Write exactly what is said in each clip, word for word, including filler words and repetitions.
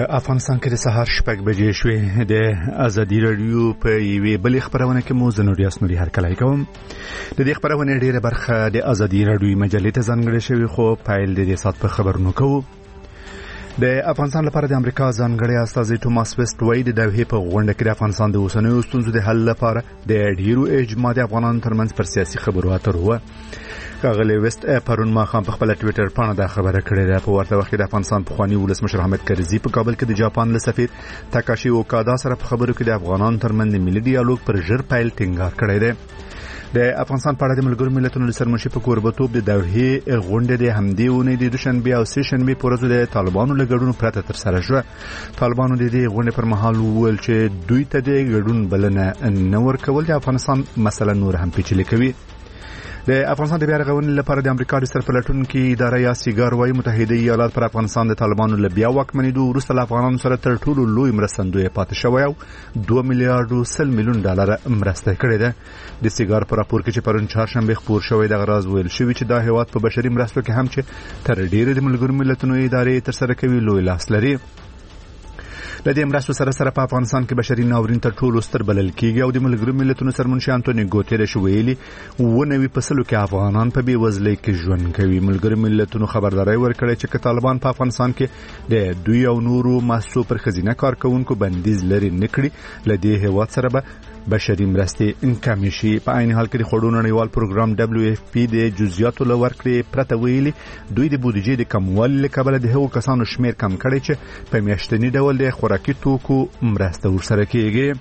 افغانستان کې د سهار شپږ بجې شوې. د ازادي رادیو په یوې بلې خبرونه کې مو زه نوریاس نوري هرکلی کوم. د دې خبرونې ډېره برخه د ازادي رادیو مجلې ته ځانګړې شوې، خو پیل د دې سات په خبرونو کوو. د افغانستان لپاره د امریکا ځانګړی استازی توماس ویسټ وایي د دوحې په غونډه کې د افغانستان د اوسنیو ستونزو د حل لپاره د ډیرو اجماع د افغانانو ترمنځ پر سیاسي خبرو اترو وه. ښاغلی ویسټ پرون ماښام په خپله ټویټر پاڼه دا خبره کړې ده. په ورته وخت کې د افغانستان پخواني ولسمشر حامد کرزي په کابل کې د جاپان له سفیر تاکاشي اوکادا سره په خبرو کې د افغانانو ترمنځ د ملي ډیالوګ پر ژر پیل ټینګار کړی دی. د افغانستان په اړه د ملګرو ملتونو د سرمنشي په کوربه‌توب د دوحې غونډه د همدې اونۍ د دوشنبې او سه شنبې په ورځو د طالبانو له ګډون پرته ترسره شوه. طالبانو د دې غونډې پر مهال وویل چې دوی ته د ګډون بلنه نه ورکول د افغانستان مسله نور هم پیچلې کوي. د افغانستان د بیا رغونې لپاره د امریکا د سرپلټونکي اداره یا سیګار وايي متحده ایالات پر افغانستان د طالبانو له بیا واکمنېدو وروسته له افغانانو سره تر ټولو لوی مرستندوی پاتې شوی او دوه میلیارډ سل میلیون ډالر مرسته کړې ده. د سیګار په راپور کې چې پرون چهارشنبه خپور شوی دغه راز ویل شوی چې دا هیواد په بشري مرستو کې هم چې تر ډیره د ملګرو ملتونو ادارې ترسره کوي لوی لاس لري. د دې مرستو سره سره په افغانستان کې بشري ناورین تر ټولو ستر بلل کېږي او د ملګرو ملتونو سرمنشي انټونی ګوتيرش ویلي اووه نوي فصلو کې افغانان په بېوزلۍ کې ژوند کوي. ملګرو ملتونو خبرداري ورکړې چې که طالبان په افغانستان کې د دوی او نورو مؤسسو پر ښځینه کارکوونکو بندیز لري نه کړي، له دې هېواد سره به بشري مرستې کمې شي. په عین حال کې د خوړو نړیوال پروګرام دبليو اف پی د جزئیاتو له ورکړې پرته ویلي دوی د بودیجې د کموالي له کبله د هغو کسانو شمیر کم کړی چې په میاشتني ډول د خوراکي توکو مرسته ورسره کېږي.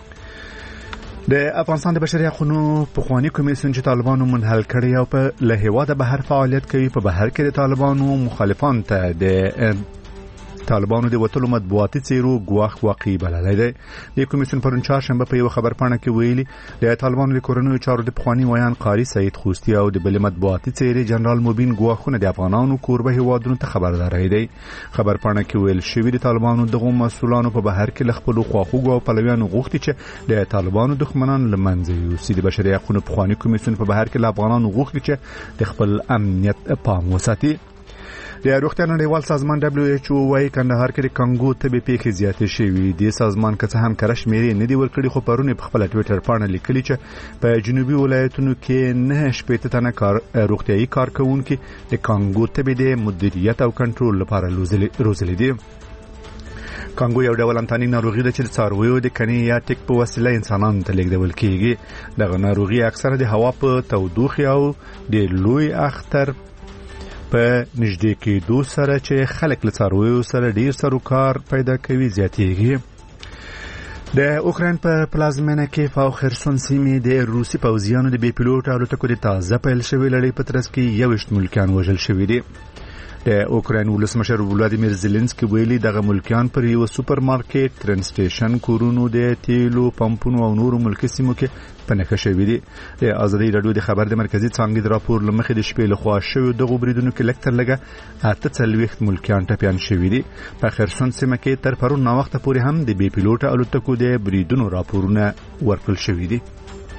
د افغانستان د بشري حقوقو پخوانی کمیسیون چې طالبانو منحل کړی او په له هېواده بهر فعالیت کوي، په بهر کې د طالبانو مخالفان ته د طالبانو د وټلو مطبوعاتي څیرو ګواښ واقعي بللی دی. د کمیسیون پرون چهارشنبه په یو خبرپاڼه کې ویلي د طالبانو د کورنیو چارو د پخوانی ویان قاری سعید خوستی او د بلې مطبوعاتي څیرې جنرال مبین ګواښونه د افغانانو کوربه هیوادونو ته خبرداری دی. خبرپاڼه کې ویل شوي د طالبانو دغو مسؤلانو په بهر کې له خپلو خواخوږو او پلویانو غوښتي چې د طالبانو دښمنان له منځه یوسي. د بشري حقوقو پخوانی کمیسیون په بهر کې له افغانانو غوښتي چې د خپل امنیت پام وساتي. د روغتیا نړیوال سازمان دبليو ایچ او وايي کندهار کې د کانګو تبې پیښې زیاتې شوې دي. سازمان که څه هم کره شمیرې نه دي ورکړي، خو پرون په خپل ټویټر پاڼه لیکلي چې په جنوبي ولایتونو کې نه شپېته تنه کار روغتیايي کارکوونکي د کانګو تبې د مدیریت او کنټرول لپاره روزلي دي. کانګو یو ډول انتاني ناروغي ده چې د څارویو د کنې یا ټیک په وسیله انسانانو ته لیږدول کېږي. دغه ناروغي اکثره د هوا په تودوخې او د لوی اختر په نږدې کېدو سره چې خلک له څارویو سره ډیر سروکار پیدا کوي زیاتېږي. د اوکراین په پلازمینه کې په خرسون سیمې د روسي پوځیانو د بې پیلوټ الوتکو د تازه پیل شوې لړۍ په ترڅ کې یوویشت ملکیان وژل شوي دي. د اوکراین ولسمشر ولادیمیر زيلنسکي ویلي دغه ملکیان پر یو سوپر مارکیټ، ترن سټیشن، کورونو د تیلو پمپونو او نورو ملکي سیمو کې پنهکه شوي دي. د ازادي رادیو د خبر د مرکزی څانګې د راپور لمخې د شپې له خوا شوی دغه بریدونو کې لکتر لګه اته څلوېښت ملکیان ټپیان شوي دي. په خرسون سیمه کې تر پرون نا وخت پورې هم د بې پیلوټ الوتکو د بریدونو راپورونه ورکړل شوي دي.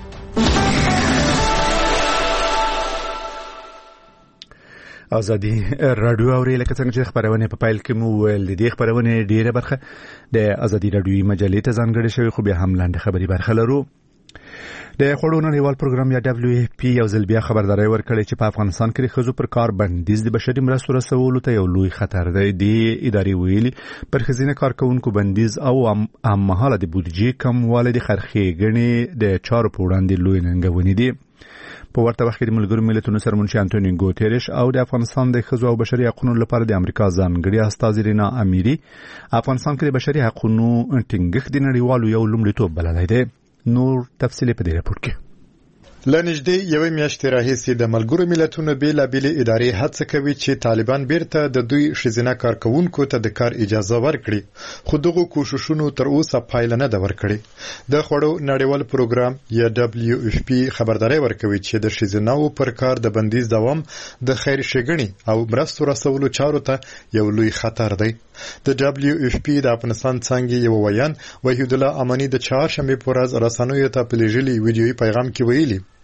ازادي رادیو اوري لکه څنګه چې خبرونه په پایل کې مو ویل د خبرونه ډیره برخه د ازادي رادیو مجلې ته ځانګړې شوی، خو بیا هم لاندې خبري برخه لرو. د خوړو نړیوال پروګرام یا دبليو اف پی یو ځل بیا خبرداري ورکړې چې په افغانستان کې د ښځو پر کار بندیز د بشري مرستو رسولو ته یو لوی خطر دی. د ادارې ویلي پر ښځینه کارکوونکو بندیز او هممهاله د بودیجې کموالی د خرخېګنې د چارو په وړاندې لوی ننګونې دي. په ورته وخت کې د ملګرو ملتونو سرمنشي انټونی ګوتيرش او د افغانستان د ښځو او بشري حقوقو لپاره د امریکا ځانګړي استازی رینا امیری افغانستان کې د بشري حقوقو ټینګښت د نړیوالو یو لومړیتوب بللی دی. نور تفصیل په دې راپور کې. لنږدې یوې میاشتې راهیسې د ملګرو ملتونو بېلابېلې ادارې هڅه کوي چې طالبان بیرته د دوی ښځینه کارکوونکو ته د کار اجازه ورکړي، خو دغو کوښښونو تر اوسه پایله نه ده ورکړې. د خوړو نړیوال پروګرام یا دبليو اف پی خبرداری ورکوي چې د ښځیناو پر کار د بندیز دوام د خیر ښېګڼې او مرستو رسولو چارو ته یو لوی خطر دی. د دبليو اف پی د افغانستان څانګې یو ویان وحید الله امانی د چهارشنبه په ورځ رسنیو ته په لېږلي ویډیويي پیغام کې ویلي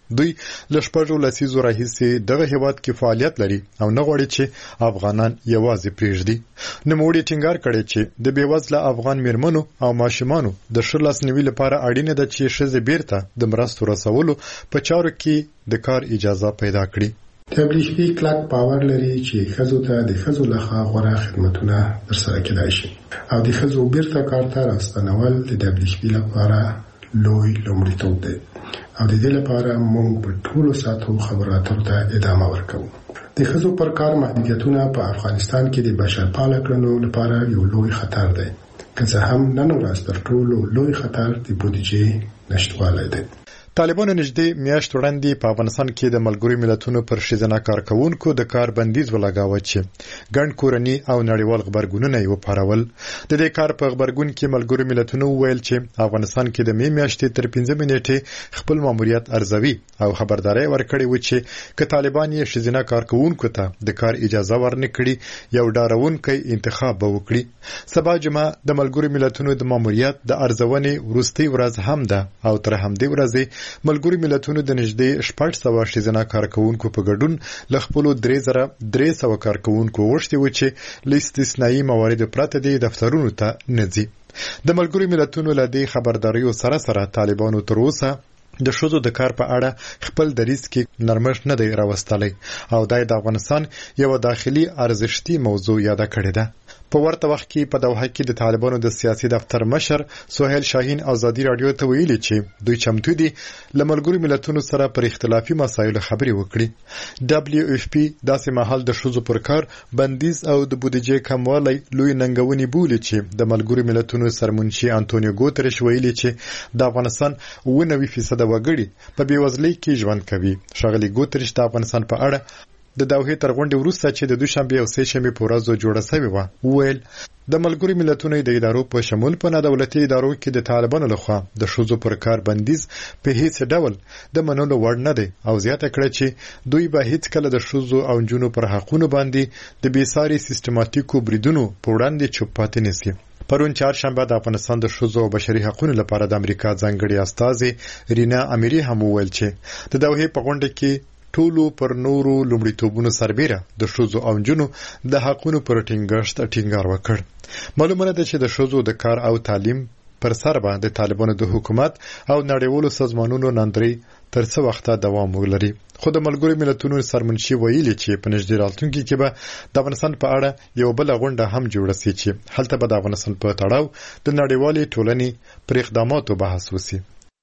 دوی له شپږو لسیزو راهیسې دغه هیواد کې فعالیت لري او نه غواړي چې افغانان یوازې پرېږدي. نوموړي ټینګار کړی چې د بېوزله افغان میرمنو او ماشومانو د ښه لاسنیوي لپاره اړینه ده چې ښځې بیرته د مرستو رسولو په چارو کې د کار اجازه پیدا کړي. دبلیو ایف پی کلک باور لري چې ښځو ته د ښځو لخوا غوره خدمتونه ترسره کېدای شي او د ښځو بیرته کار ته راستنول د دبلیو ایف پی لپاره لوی لومړیتوب دی او د دې لپاره موږ په ټولو ساعتو خبرو اترو ته ادامه ورکوو. د ښځو پر کار محدودیتونه په افغانستان کې د بشرپاله کړنو لپاره یو لوی خطر دی، که څه هم نن ورځ تر ټولو لوی خطر د بودیجې نشتوالی دی. طالبانو نږدې میاشت وړاندې په افغانستان کې د ملګرو ملتونو پر ښځینه کارکوونکو د کار بندیز ولګاوه چې ګڼ کورني او نړیوال خبرګونونه یې وپارول. د دې کار په خبرګون کې ملګرو ملتونو وویل چې افغانستان کې د مې میاشتې تر پنځمې نیټې خپل ماموریت ارزوي او خبرداري ورکړې و چې که طالبان یې ښځینه کارکوونکو ته د کار اجازه ورنکړي یو ډاروونکی انتخاب به وکړي. سبا جمعه د ملګرو ملتونو د ماموریت د ارزونې وروستۍ ورځ هم ده او تر همدې ورځې ملګرو ملتونو د نږدې شپږ سوه ښځینه کارکوونکو په ګډون له خپلو درې زره درې سوه کارکوونکو غوښتي و چې له استثنایي مواردو پرته د دفترونو ته نه ځي. د ملګرو ملتونو له دې خبرداریو سره سره طالبانو تر اوسه د ښځو د کار په اړه خپل دریځ کې نرمښت نه دی راوستلی او دا د افغانستان یو داخلي ارزښتي موضوع یاده کړې ده. په ورته وخت کې په دوحه کې د طالبانو د سیاسي دفتر مشر سهیل شاهین ازادي رادیو ته ویلي چې دوی چمتو دي له ملګرو ملتونو سره پر اختلافي مسایلو خبرې وکړي. دبلیو ایف پی داسې مهال د ښځو پر کار بندیز او د بودیجې کموالی لوی ننګونې بولي چې د ملګرو ملتونو سرمنشي انټونیو ګوترش ویلي چې د افغانستان اوه نوي فیصده وګړي په بېوزلۍ کې ژوند کوي. ښاغلي ګوترش د افغانستان په اړه د دوحې تر غونډې وروسته چې د دوشنبې او سه شنبې په ورځو جوړه شوې وه وویل د ملګرو ملتونو د ادارو په شمول په نادولتي ادارو کې د طالبانو لخوا د ښځو پر کار بندیز په هیڅ ډول د منلو وړ نه دی او زیاته کړه چې دوی به هیڅ کله د ښځو او نجونو پر حقونو باندې د بېساري سیستماتیکو بریدونو په وړاندې چوپ پاتې نشي. پرون چهارشنبه د افغانستان د ښځو او بشري حقوقو لپاره د امریکا ځانګړي استازي رینا امیری هم وویل چې د دوحې په غونډه کې ټولو پر نورو لومړیتوبونو سربیره د ښځو او نجونو د حقونو پر ټینګښت ټینګار وکړ. معلومه ده چې د ښځو د کار او تعلیم پر سر باندې طالبانو د حکومت او نړیوالو سازمانونو ناندري تر څه وخته دوام ولري. خو د ملګرو ملتونو سرمنشي ویلي چې په نږدې راتلونکي کې به د افغانستان په اړه یو بل غونډه هم جوړه شي چې هلته به د افغانستان په تړاو د نړیوالې ټولنې پر اقداماتو بحث وشي.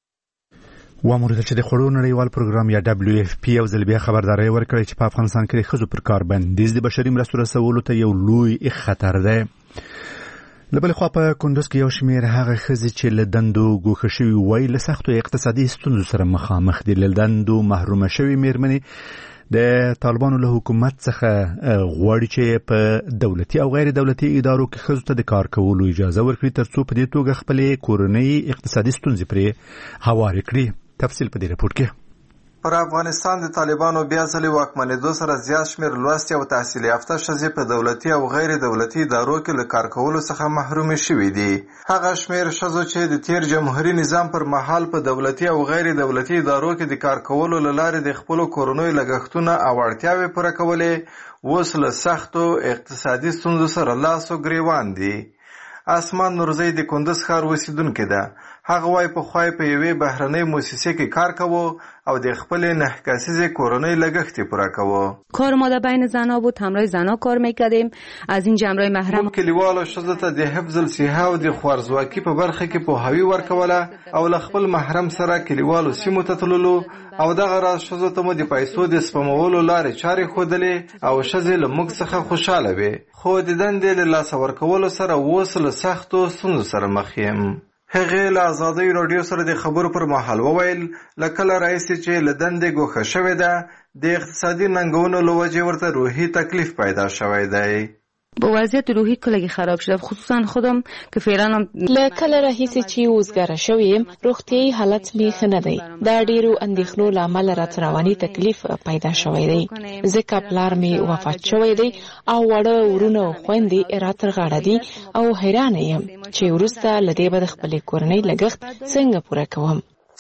وامر چې د خړو نړیوال پروګرام یا دبلیو ایف پی او ځل بیا خبرداري ورکړي چې په افغانستان کې د ښځو پر کار بندیز د بشري مرستو رسولو ته یو لوی خطر دی. لبل خو په کندوز کې یو شمېر هغه ښځې چې له دندو ګوښه شوي وای له سختو اقتصادي ستونزو سره مخامخ دي. له دندو محرومه شوي میرمنې د طالبانو له حکومت څخه غواړي چې په دولتي او غیر دولتي ادارو کې ښځو ته د کار کولو اجازه ورکړي ترڅو په دې توګه خپلې کورنۍ اقتصادي ستونزې پرې هوارې کړي. تفصیل په دې رپورټ کې. پر افغانستان د طالبانو بیا ځلې واکمنېدو سره زیات شمېر لوستې او تحصیل یافته ښځې په دولتي او غیر دولتي ادارو کې له کار کولو څخه محرومې شوې دي. هغه شمېر ښځو چې د تیر جمهوري نظام پر مهال په دولتي او غیر دولتي ادارو کې د کار کولو له لارې د خپلو کورنیو لګښتونه او اړتیاوې پوره کولې اوس له سختو اقتصادي ستونزو سره لاس و ګریوان دي. اسمان نورزی د کندز ښار اوسیدونکې ده. هغه وای په خوای په یوې بهرنۍ مؤسسه کې کار کوو او د خپل نه کسیزه کورونی لګښت پوره کوو. کار ما در بین زنا بود، همراه زنا کار میکردیم. از این جمعرای محرم کلیوالو ښځو ته د حفظ الصحه او د خوارزواکي په برخه کې پوهاوی ورکوله او له خپل محرم سره کلیوالو سیمو ته تللو او دغه راز ښځو ته مو د پیسو د سپمولو لارې چارې ښودلې او ښځې له موږ څخه خوشاله وي. خو د دندې له لاسه ورکولو سره اوس له سختو ستونزو سره مخ یم. هغه له ازادۍ رادیو سره د خبرو پر مهال وویل لکه رئیس چې له دندې ګوښه شوې ده د اقتصادي ننګونو له وجې ورته روحي تکلیف پیدا شوی دی. با وضعیت روحی کلگی خراب شده، خصوصا خودم که فعلا هم لکل رئیسی چی وزگاره شویم روغتیایی حالت می خنده در دیرو اندیخنو لعمل رات روانی تکلیف پیدا شوی دی. زکا پلار می وفات شوی دی او وړه ورونه او خويندې راتر غاړه دي او حیران یم چې ورسته لدی به خپل کورنۍ لګښت څنګه پوره کوم.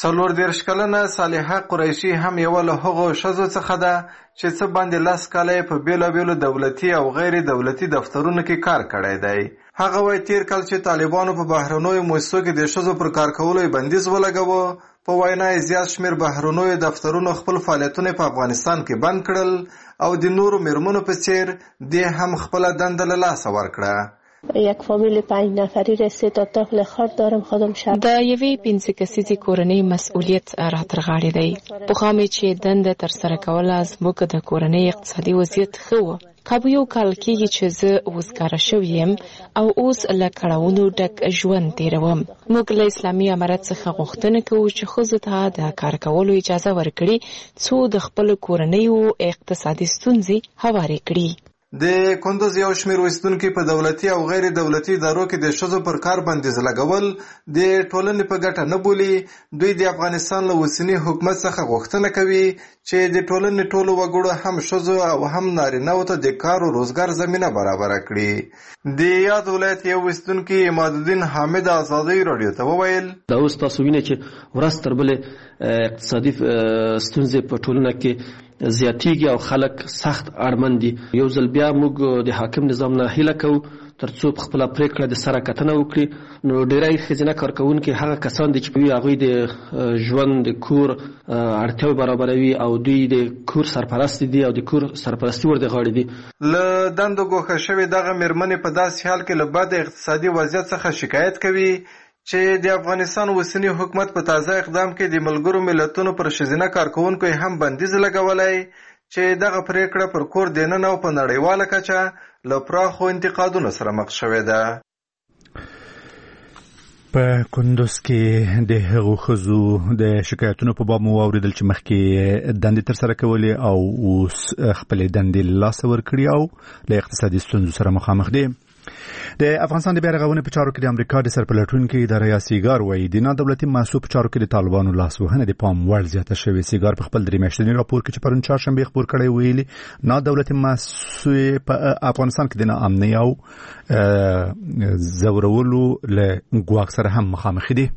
څلور دېرش کلنه صالحه قریشي هم یوه له هغو ښځو څخه ده چې څه باندې لس کاله یې په بېلابېلو دولتي او غیر دولتي دفترونو کې کار کړی دی. هغه وایي تېر کال چې طالبانو په بهرنیو مؤسسو کې د ښځو پر کار کولو بندیز ولګاوه، په وینا یې زیات شمېر بهرنیو دفترونو خپل فعالیتونه په افغانستان کې بند کړل او د نورو میرمنو په څېر دې هم خپله دنده له لاسه ورکړه. یک فامیل پنج نفری رسید تا طفل خرد دارم خودم شب. د یوې پنځه کسیزې کورنۍ مسؤلیت راترغاړی دی. پخوا مې چې دنده ترسره کوله زموږ د کورنۍ اقتصادي وضعیت ښه و. کابو یو کال کېږي چې زه وزګاره شوې یم او اوس له کړاوونو ډک ژوند تېروم. موږ له اسلامي امارت څخه غوښتنه کوو چې ښځو ته د کار کولو اجازه ورکړي څو د خپلو کورنیو اقتصادي ستونزې هوارې کړي. د کندوز یو شمېر اوسیدونکي په دولتي او غیر دولتي ادارو کې د ښځو پر کار بندیز لګول د ټولنې په ګټه نه بولي. دوی د افغانستان له اوسني حکومت څخه غوښتنه کوي چې د ټولنې ټولو وګړو هم ښځو او هم نارینه‌وو ته د کار او روزګار زمینه برابره کړي. د یاد ولایت یو اوسیدونکي عمادالدین حامد ازادي راډیو ته وویل دا اوس تاسو وینئ چې ورځ تر بلې اقتصادي ستونزې په ټولنه کې زیاتیږي او خلک سخت اړمن دي. یو ځل بیا موږ د حاکم نظام نه هیله کوو ترڅو په خپله پرېکړه د سره کتنه وکړي. نو ډېری ښځینه کارکوونکي هغه کسان دي چې په هغوی د ژوند د کور اړتیاوې برابروي او دوی د کور سرپرست دي او د کور سرپرستي ور د غاړې دي. له دندو ګوښه شوې دغه میرمنې په داسې حال کې له بد اقتصادي وضعیت څخه شکایت کوي چې د افغانستان اوسني حکومت په تازه اقدام کې د ملګرو ملتونو پر ښځینه کارکوونکو هم بندیز لګولی چې دغه پریکړه پر کور دننه او په نړیواله کچه له پراخو انتقادونو سره مخ شوې ده. په کندوز کې د هغو ښځو د شکایتونو په باب مو واورېدل چې مخکې دندې ترسره کولې او اوس خپلې دندې له لاسه ورکړي او له اقتصادي ستونزو سره مخامخ دي. د افغانستان د بیا رغونې په چارو کې د امریکا د سرپلټونکي اداره یا سیګار وایي د نادولتي مؤسسو په چارو کې د طالبانو لاسوهنه د پام وړ زیاته شوې. سیګار په خپل درې میاشتني راپور کې چې پرون چهارشنبه خپور کړی ویلي نادولتي مؤسسې په افغانستان کې د ناامنۍ او زورولو له ګواښ سره هم مخامخ دي.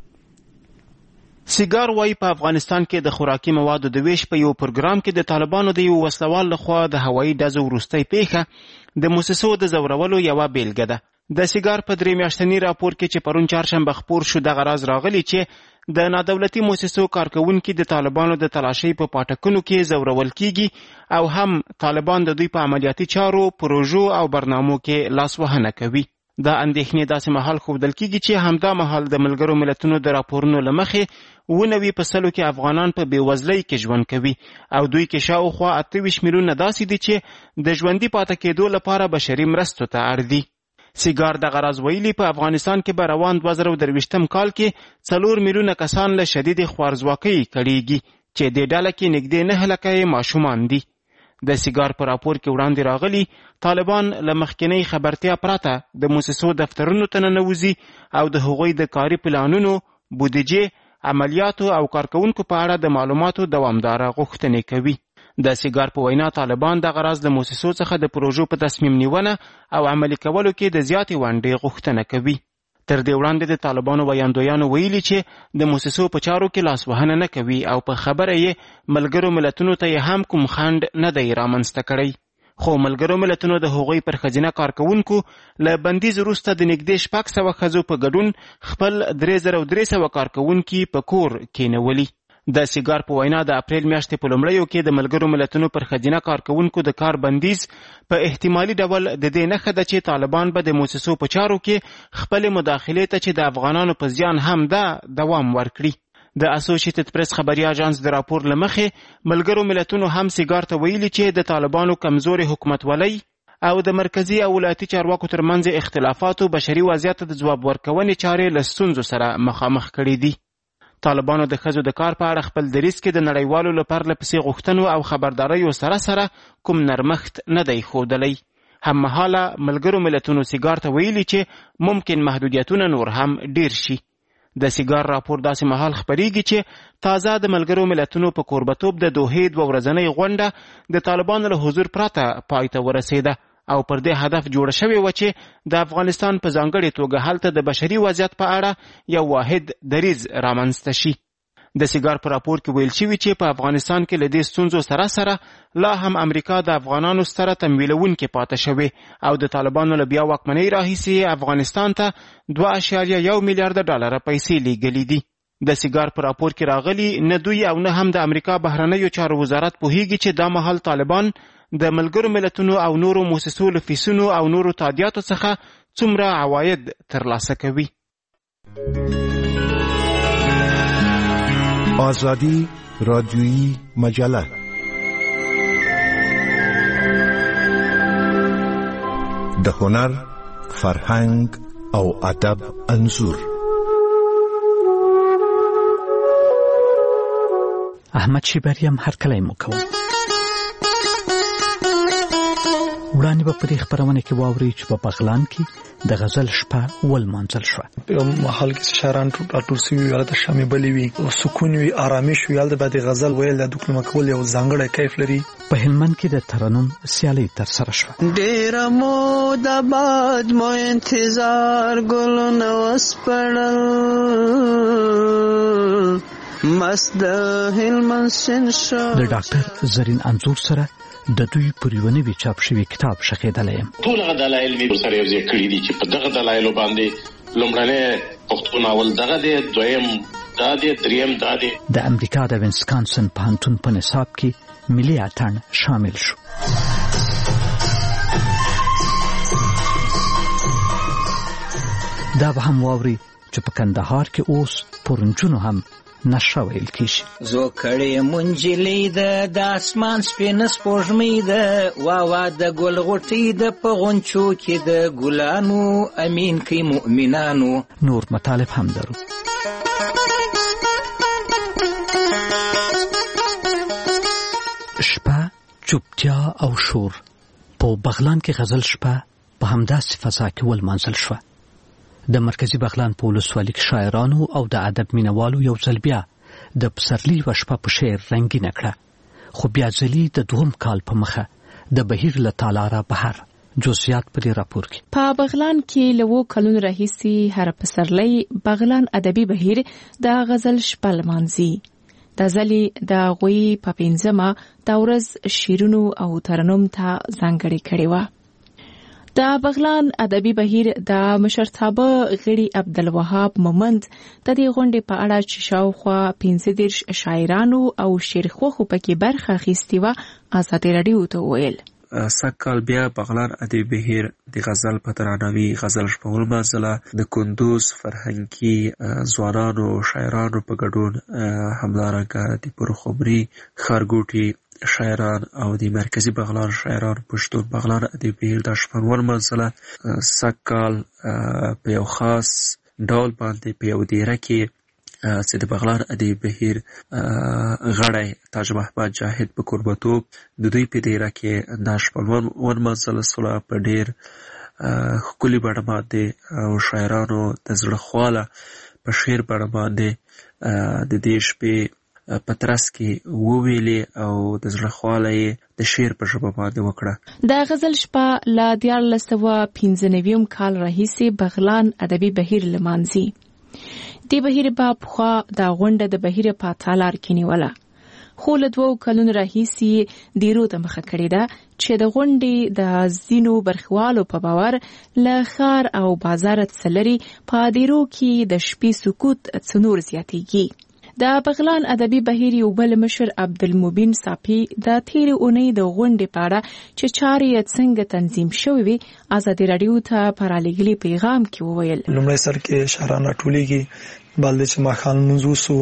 سیګار وايي په افغانستان کې د خوراکي موادو د ویش په یو پروګرام کې د طالبانو د یو وسلوال لخوا د هوایي ډزو وروستۍ پیښه د موسسو د زورولو یوه بیلګه ده. د سیګار په درې میاشتني راپور کې چې پرون چهارشنبه خپور شو دغه راز راغلی چې د نادولتي موسسو کارکوونکي د طالبانو د تلاشۍ په پاټکونو کې زورول کیږي او هم طالبان د دوی په عملیاتي چارو، پروژو او برنامو کې لاسوهنه کوي. دا اندېښنې داسې مهال ښودل کیږي چې همدا مهال د ملګرو ملتونو د راپورونو له مخې اووه نوي په سلو کې افغانان په بېوزلۍ کې ژوند کوي او دوی کې شاوخوا اته ویشت میلیونه داسې دي چې د ژوندي پاتې کېدو لپاره بشري مرستو ته اړ دي. سیګار دغه راز ویلي په افغانستان کې به روان دوه زره درویشتم کال کې څلور میلیونه کسان له شدید خوارځواکۍ کړېږي چې دې ډله کې نږدې نهه لکه ماشومان دي. د سیګار په راپور کې وړاندې راغلي طالبان له مخکینۍ خبرتیا پرته د موسسو دفترونو ته ننوځي او د هغوی د کاري پلانونو، بودیجې، عملیاتو او کارکوونکو په اړه د معلوماتو دوامداره غوښتنې کوي. د سیګار په وینا طالبان دغه راز د موسسو څخه د پروژو په تصمیم نیونه او عملي کولو کې د زیاتې ونډې غوښتنه کوي. تر دې وړاندې د طالبانو ویاندویانو ویلي چې د موسسو په چارو کې لاسوهنه نه کوي او په خبره یې ملګرو ملتونو ته یې هم کوم خنډ نه دی رامنځته کړی. خو ملګرو ملتونو د هغوی پر ښځینه کارکوونکو له بندیز وروسته د نږدې شپږ سوه ښځو په ګډون خپل درې زره درې سوه کارکوونکي په کور کېنولي. د سیګار په وینا د اپریل میاشتې په لومړیو کې د ملګرو ملتونو پر ښځینه کارکوونکو د کار بندیز په احتمالي ډول د دې نښه ده چې طالبان به د موسسو په چارو کې خپلې مداخلې ته چې د افغانانو په زیان هم ده دوام ورکړي. د اسوسییټډ پریس خبري اژانس د راپور له مخې ملګرو ملتونو هم سیګار ته ویلي چې د طالبانو کمزورې حکومتولۍ او د مرکزي او ولایتي چارواکو ترمنځ اختلافاتو بشري وضعیت ته د ځواب ورکونې چارې له ستونزو سره مخامخ کړي دي. طالبانو د ښځو د کار په اړه خپل دریځ کې د نړیوالو له پرله پسې غوښتنو او خبرداریو سره سره کوم نرمښت نه دی ښودلی. هممهاله ملګرو ملتونو سیګار ته ویلي چې ممکن محدودیتونه نور هم ډیر شي. د سیګار راپور داسې مهال خپریږي چې تازه د ملګرو ملتونو په کوربتوب د دوحې دوه ورځنۍ غونډه د طالبانو له حضور پرته پای ته ورسېده او پر دې هدف جوړه شوې وه چې د افغانستان په ځانګړې توګه هلته د بشري وضعیت په اړه یو واحد دریځ رامنځته شي. د سیګار په راپور کې ویل شوي چې په افغانستان کې له دې ستونزو سره سره لا هم امریکا د افغانانو ستره تمویلونکې پاتې شوې او د طالبانو له بیا واکمنۍ راهیسې افغانستان ته دوه اعشاریه یو میلیارډ ډالره پیسې لیږلي دي. د سیګار په راپور کې راغلي نه دوی او نه هم د امریکا بهرنیو چارو وزارت پوهیږي چې دا مهال طالبان د ملګرو ملتونو او نورو موسسو له فیسونو او نورو تادیاتو څخه څومره عواید ترلاسه کوي. آزادی رادیویی مجله د هنر، فرهنګ او ادب انځور. احمد شیبری هم هرکلی مو کوم. وړاندې به په دې خپرونه کې واورئ چې په بغلان کې د غزل شپه ولمانځل شوه. په محل کې شهران ټول سوي وي، د شامې بلې وي، سکون وي، آرامش وي. هلته به د غزل ویل د دکلمه کول یو ځانګړی کیف لري. په هلمند کې د ترنم سیالۍ ترسره شوه. ډېره موده بعد مو انتظار ګلونه وسپړل، مست د هلمند سیند شو. د ډاکټر زرین انځور سره د دوی پر یو نوي چاپ شوي کتاب شخېدلی یم. ټول هغه دلایل مې ورسره یو ځای کړي دي چې په دغه دلایلو باندې لومړنی پښتو ناول دغه دی، دویم دا دی، دریم دا دی. د امریکا د وینسکانسن پوهنتون په نصاب کې ملي اتڼ شامل شو. دا به هم واوري چې په کندهار کې اوس پرنجونو هم نشه ویل کیږي. زو کړي منجلې ده د اسمان سپین سپوږمۍ ده، وا وا د ګل غوټۍ ده په غونچو کې د ګلانو، امین کې مؤمنانو. نور مطالب هم درو. شپه، چوپتیا او شور. په بغلان کې غزل شپه په همداسې فضا کې ولمانځل شوه. د مرکزی بغلان په ولسوالۍ کې شاعرانو او د ادب مینوالو یو ځل بیا د پسرلي یوه شپه په شعر رنګینه کړه. خو بیا ځلي د دوهم کال په مخه د بهیر له تالاره بهر. جزئیات په دې راپور کې. په بغلان کې له اوو کلونو راهیسې هر پسرلي بغلان ادبي بهیر د غزل شپه لمانځي. دا ځلې د هغوی په پنځمه دا ورځ شعرونو او ترنم ته ځانګړې کړې وه. د بغلان ادبي بهیر د مشرتابه غړي عبدالوهاب مومند د دې غونډې په اړه چې شاوخوا پنځه دېرش شاعرانو او شعرخوښو پکې برخه اخیستې وه ازادي راډیو ته وویل. سږ کال بیا بغلان ادبي بهیر د غزل په درناوي غزل شپه ولمانځله. د کندوز فرهنګي ځوانانو شاعرانو په ګډون، همدارنګه د پرخمري ښارګوټي شاعران او د مرکزی بغلان شاعران پښتون بغلان ادبي بهیر د شپه ولمانځله. سږ کال په یو خاص ډول باندې په یو دیره کې چې د بغلان ادبي بهیر غړی تاج محمد جاهد په کوربتوب د دوی په دیره کې دا شپه ولمانځله سوله. په ډېر ښکلي بڼه باندې او شاعرانو د زړه خواله په شعر بڼه باندې د دې شپې په ترڅ کې وویلې او د زړه خواله یې د شعر په ژبه باندې وکړه. د غزل شپه له دیارلس سوه پنځه نوي کال راهیسې بغلان ادبي بهیر لمانځي. دې بهیر به پخوا دا غونډه د بهیر په تالار کې نیوله، خو له دوو کلونو راهیسې دیرو ته مخه کړې ده چې د غونډې د ځینو برخوالو په باور له ښار او بازار څخه لرې په دیرو کې د شپې سکوت څه نور زیاتېږي. د بغلان ادبي بهیر یو بل مشر عبدالمبین صافي د تېرې اونۍ د غونډې په اړه چې چارې یې څنګه تنظیم شوې وي ازادي راډیو ته په رالیږلي پیغام کې وویل. لومړی سر کې شاعران راټولېږي، بل د چې ماښام لمونځ وسو،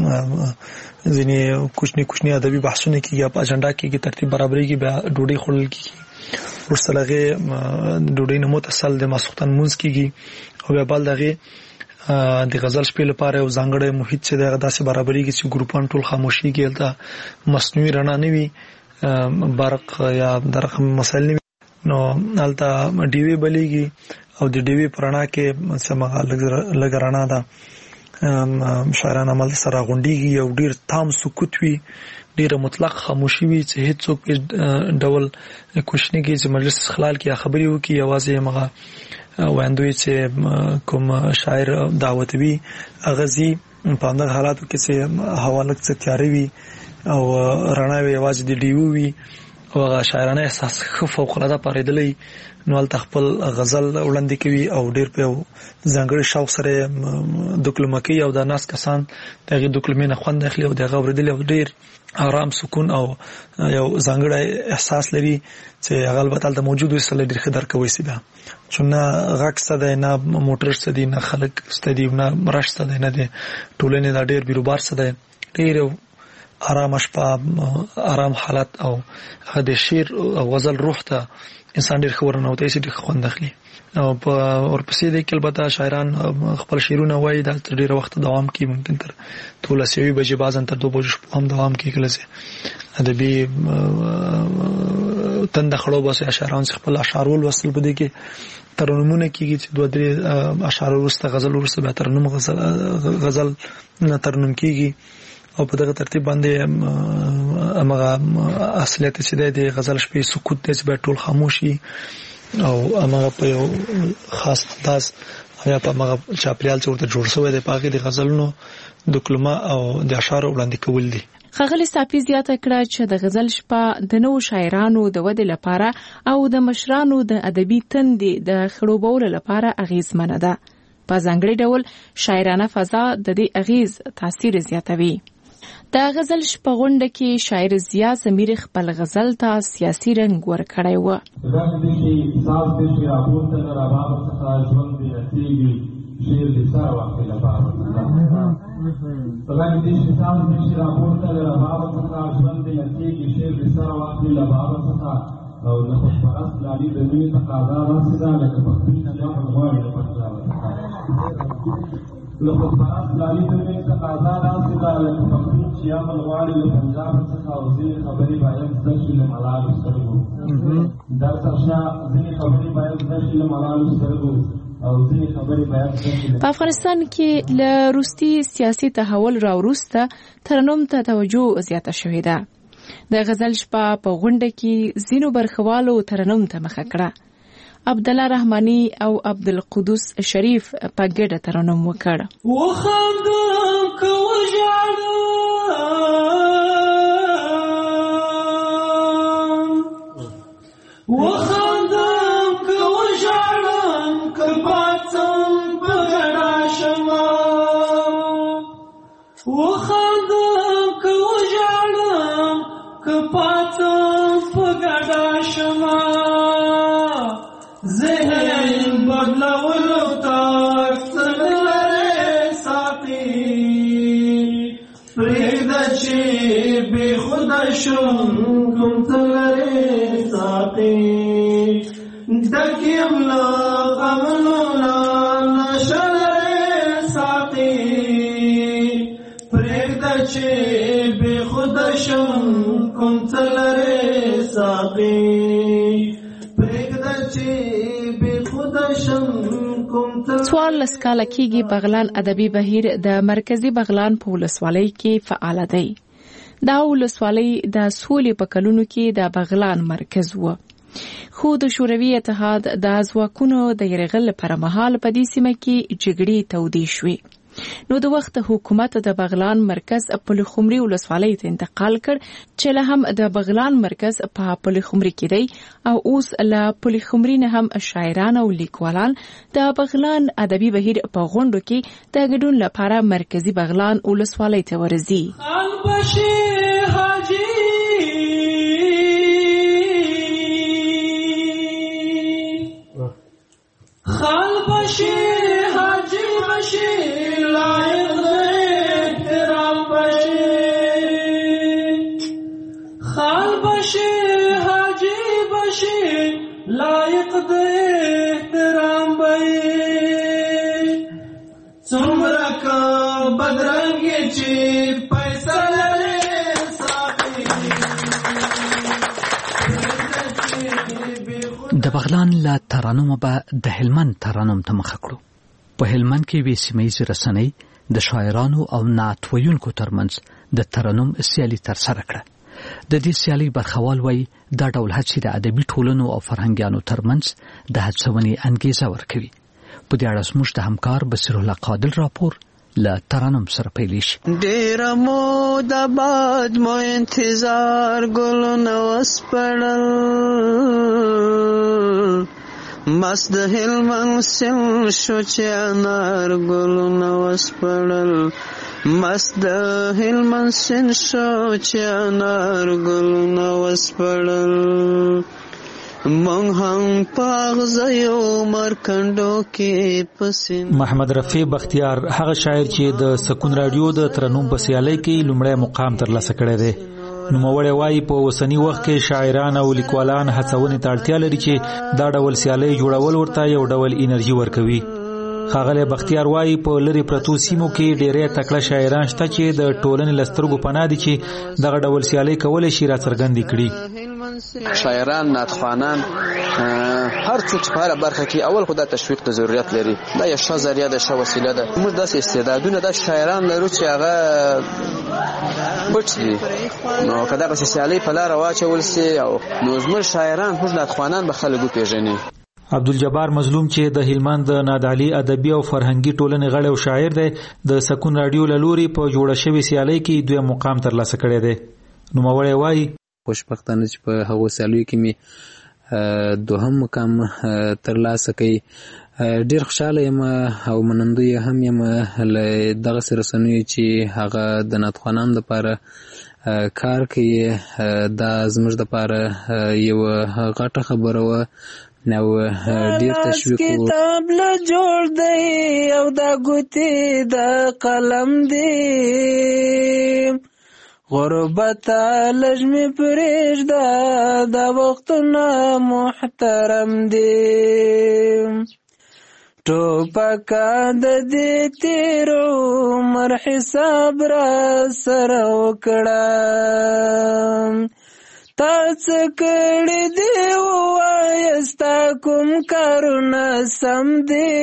ځینې کوچني کوچني ادبي بحثونه کېږي، په اجنډا کې ترتیب برابرېږي، بیا ډوډۍ خوړل کېږي. وروسته له هغې ډوډۍ نه متصل د ماسختن لمونځ کېږي او بیا بل د هغې د غزل شپې لپاره یو ځانګړی محیط چې دغه داسې برابرېږي چې ګروپان ټول خاموشېږي، هلته مصنوعي رڼا نه وي، برق یا د رقم مسایل نه وي، نو هلته ډیوې بلیږي او د ډیوې په رڼا کې لږه رڼا ده، شاعران عمل سره غونډېږي، یو ډېر تام سکوت وي، ډېره مطلق خاموشي وي چې هیڅوک ډول کوشش نه کوي چې مجلس خلال کې خبرې وکړي، یوازې هغه ویندوی چې کوم شاعر دعوتوي اغزي په همدغه حالاتو کې چې هوا لږ څه تیاره وي او رڼا وي یوازې د ډیو وي او هغه شاعرانه احساس ښه فوق العاده پارېدلی نو هلته خپل غزل وړاندې کوي او ډېر په ځانګړي شوق سره دوکلمه کوي او د ناس کسان د هغې دوکلمې نه خوند اخلي او د هغه اورېدلي او ډېر آرام سکون او یو ځانګړی احساس لري چې هغه البته هلته موجود وي سره ډېر ښه درک کوی سي بیا چې نه غږ شته دی نه موټر شته دي نه خلک شته دي نه رش شته دی نه د ټولنې دا ډېر بیروبار شته دی ډېر آرام شپه آرام حالت او هغه د شعر او غزل روح ته انسان ډېر ښه ورننوتی شي ډېر خوند اخلي او په ورپسې دی کې البته شاعران خپل شعرونه وایي دا تر ډېره وخته دوام کوي ممکن تر دولس یوې بجې بعضاً تر دوه بجو شپو هم دوام کوي کله چې ادبي تنده خړو باسي شاعران خپل اشعار ولوستل په دې کې ترنمونه کېږي چې دوه درې اشعار وروسته غزل وروسته بیا ترنم غزل غزل ترنم کېږي او په دغه ترتیب باندې امغه اصلیت چې د غزل شپې سکوت دی چې ټول خاموشي او امغه په یو خاص انداز یا په امغه چاپریال چې ورته جوړ شوی دی په هغې د غزلونو دوکلمه او د اشعارو وړاندې کول دي. ښاغلي صافي زیاته کړه چې د غزل شپه د نوو شاعرانو د ودې لپاره او د مشرانو د ادبي تندې د خړوبولو لپاره اغیزمنه ده. په ځانګړي ډول شاعرانه فضا د دې اغیز تاثیر زیاتوي. د غزل شپه غونډه کې شاعر ضیا ضمیر خپل غزل ته سیاسي رنګ ورکړی و. شیر د سره وخت لپاره پلان دې چې تاسو د شیر راپورته لپاره څنګه ژوند دې نتیږي شیر د سره وخت لپاره څنګه او د خپلواک لاري د دوی تقاضا راځي دا لکه په خپل ځای غواړي لپاره له خپلواک لاري د دوی تقاضا راځي دا لکه په خپل ځای غواړي له پنجاب څخه او ځینې خبرې باید د شیل ملالو سترګو دا څنګه ځینې خبرې باید د شیل ملالو سترګو. په افغانستان کې له روسي سیاسي تحول راوروسته ترنم ته توجه زیاته شوې ده. د غزل شپه په غونډه کې ځینو برخوالو ترنم ته مخه کړه. عبدالله رحماني او عبدالقدوس شریف په ګډه ترنم وکړ. څوارلس کاله کېږي بغلان ادبي بهیر د مرکزي بغلان په ولسوالۍ کې فعال دی. دا ولسوالۍ د سولې په کلونو کې د بغلان مرکز و. خو د شوروي اتحاد د ځواکونو د یرغل پر مهال په دې سیمه کې جګړې تودې شوې. نو د وخت حکومت د بغلان مرکز پلخمري ولسوالۍ ته انتقال کړ چې له هم د بغلان مرکز په پلخمري کې دی او اوس له پلخمري نه هم شاعران او لیکوالان د بغلان ادبي بهیر په غونډو کې د ګډون لپاره مرکزي بغلان ولسوالۍ ته ورځي. د بغلان له ترانومه به د هلمند ترانوم ته مخه کړو. په هلمند کې وې سیمه‌ییزې رسنۍ د شاعرانو او نعت ویونکو ترمنځ د ترانوم سیالي ترسره کړه. د دې سیالي برخوال وایي دا ډول هڅې د ادبي ټولنو او فرهنګیانو ترمنځ د هڅونې انګیزه ورکوي. په دې اړه زموږ د همکار بصیر الله قادل راپور له ترنم سره پیل شي. ډېر مو د باد مو انتظار ګلونه وسپړل، مست د هلمند سیند شو چې انار ګلونه وسپړل، مست د هلمند سیند شو چې انار ګلونه وسپړل، مونږ هم پاغزیو مرکندو کې پسین. محمد رفیع بختیار هغه شاعر چې د سکون رادیو د ترنم په سیالۍ کې لومړی مقام ترلاسه کړی دی. نوموړی وایي په اوسني وخت کې شاعران او لیکوالان هڅونې ته اړتیا لري چې دا ډول سیالۍ جوړول ورته یو ډول انرژي ورکوي. ښاغلی بختیار وایي په لرې پرتو سیمو کې ډېری تکړه شاعران شته چې د ټولنې له سترګو پناه دي چې دغه ډول سیالۍ کولی شي راڅرګندې کړي. شاعران، نعتخوانان، هر څوک چې په هره برخه کې اول خو دا تشویق ته ضرورت لري. دا یو ښه ذریعه ده، ښه وسیله ده. موږ داسې استعدادونه دا شاعران لرو چې هغه پټ دي، نو که دغسې سیالۍ په لاره واچول سي او نو زموږ شاعران موږ نعتخوانان به خلک وپېژني. عبدالجبار مظلوم چې د هلمند د نادعلي ادبي او فرهنګي ټولنې غړی او شاعر دی، د سکون رادیو له لوري په جوړه شوې سیالۍ کې دویم مقام ترلاسه کړی دی. نوموړی وایي خوشبختانه چې په هغو سیالیو کې مې دوهم مقام ترلاسه کړی. ډېر خوشحاله یم او منندوی هم یم له دغسې رسنیو چې هغه د نعتخوانانو دپاره کار کوي. دا زموږ دپاره یوه غټه خبره وه او ډېر تشویق و. کتاب له جوړ دی او دا ګوتې د قلم دی، غربت لږ مې پرېږده دا وختونه محترم دی، ټوپکه د دې تېر عمر حساب را سره وکړه، تا څه کړي دي ووایه ستا کوم کارونه سم دي.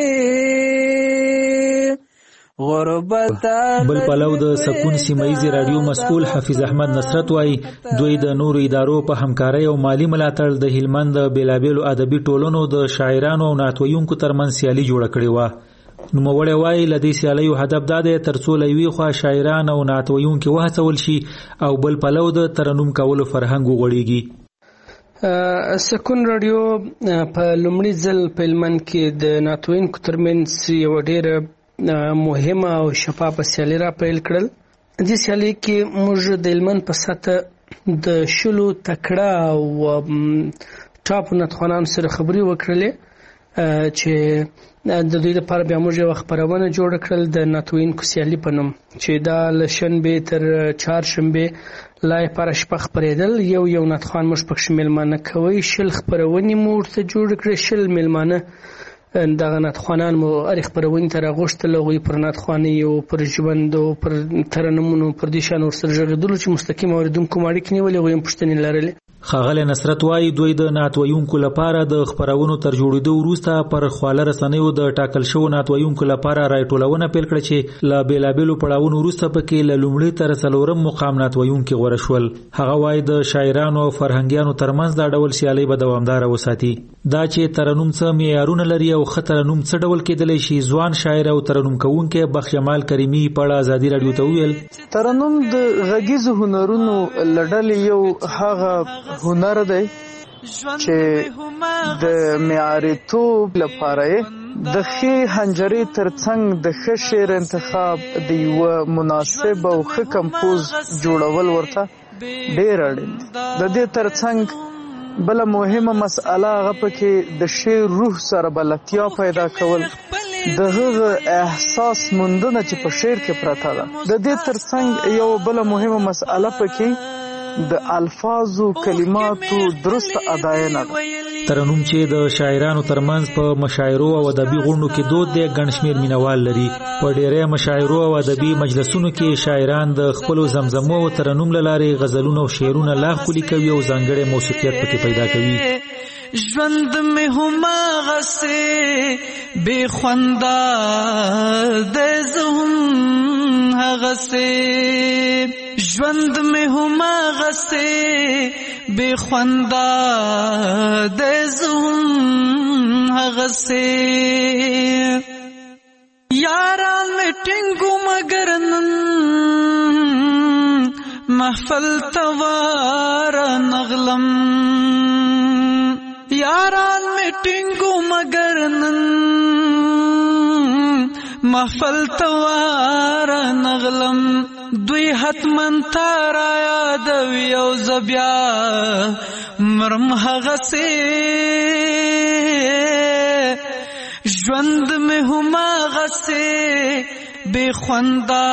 بل پلو د سکون سیمایي رادیو مسؤل حافظ احمد نصرت وایي دوی د نورو ادارو په همکارۍ او مالی ملاتړ د هلمند د بیلابیلو ادبي ټولنو د شاعرانو او نعتویونکو ترمنځ سیالي جوړه کړې وه. نوموړی وایي له دې سیالیو هدف دا دی تر څو له یوې خوا شاعران او نعتویونکي وهڅول شي او بل پلو د ترنم کولو فرهنګ وغوړېږي. سکون رادیو په لومړي ځل په هلمند کې د نعتویونکو ترمنځ یوه ډېره مهمه او شفافه سیالي را پیل کړل. دې سیالۍ کې موږ د هلمند په سطحه د شلو تکړه او ټاپ نعتخوانانو سره خبرې وکړلې چې د دوی لپاره بیا موږ یوه خپرونه جوړه کړل د نعتویونکو سیالي په نوم، چې دا له شنبې تر چهارشنبې لا یې پاره شپه خپرېدل. یو یو نعتخوان موږ پکښې میلمانه کوئ. شل خپرونې مو ورته جوړې کړې، شل میلمانه دغه نعتخوانان مو هرې خپرونې ته راغوښتل. هغوی پر نعتخوانۍ او پر ژوند او پر ترنمونو پر دې شیانو ورسره غږېدلو چې مستقیم اورېدونکو مو اړیکې نیولې، هغوی هم پوښتنې لرلې. ښاغلی نصرت وایي دوی د نعتویونکو لپاره د خپرونو تر جوړېدو وروسته پر خواله رسنیو د ټاکل شوو نعتویونکو لپاره راټولونه پیل کړه چې له بېلابېلو پړاوونو وروسته پکې له لومړي تر څلورم مقام نعتویونکي غوره شول. هغه وایي د شاعرانو او فرهنګیانو ترمنځ دا ډول سیالۍ به دوامداره وساتي. دا چې ترنم څه معیارونه لري او ښه ترنم څه ډول کېدلی شي، ځوان شاعر او ترنم کوونکی بخش جمال کریمي په اړه ازادي راډیو ته وویل. ترنم د غږیزو هنرونو له ډلې یو هغه هنر دی چې د معیاریتوب لپاره د ښې حنجرې ترڅنګ د ښه شعر انتخاب، د یوه مناسب او ښه کمپوز جوړول ورته ډېر اړین دي. د دې ترڅنګ بله مهمه مسئله هغه پکې د شعر روح سره بلدتیا پیدا کول، د هغه احساس موندنه چې په شعر کې پرته ده. د دې ترڅنګ یو بله مهمه مسئله پکې د الفاظو کلماتو درست اداینه ده. ترنم چې د شاعرانو ترمنځ په مشاعرو او ادبي غونډو کې دود دی، ګڼ شمېر مینوال لري. په ډېری مشاعرو او ادبي مجلسونو کې شاعران د خپلو زمزمو او ترنم له لارې غزلونه او شعرونه لا ښکلي کوي او ځانګړی موسیقیت پکې پیدا کوي. ژوند مې هماغسې بې خونده دی، زه هم هغسې ژوند مې هماغسې بې خونده دی زه هم هغسې یاران مې ټینګو مګر نن محفل ته ورنغلم یاران مې ټینګو مګر نن محفل ته ورنغلم دوی حتمن تا را یادوي او زه بیا مرم هغسې ژوند مې هماغسې بې خونده.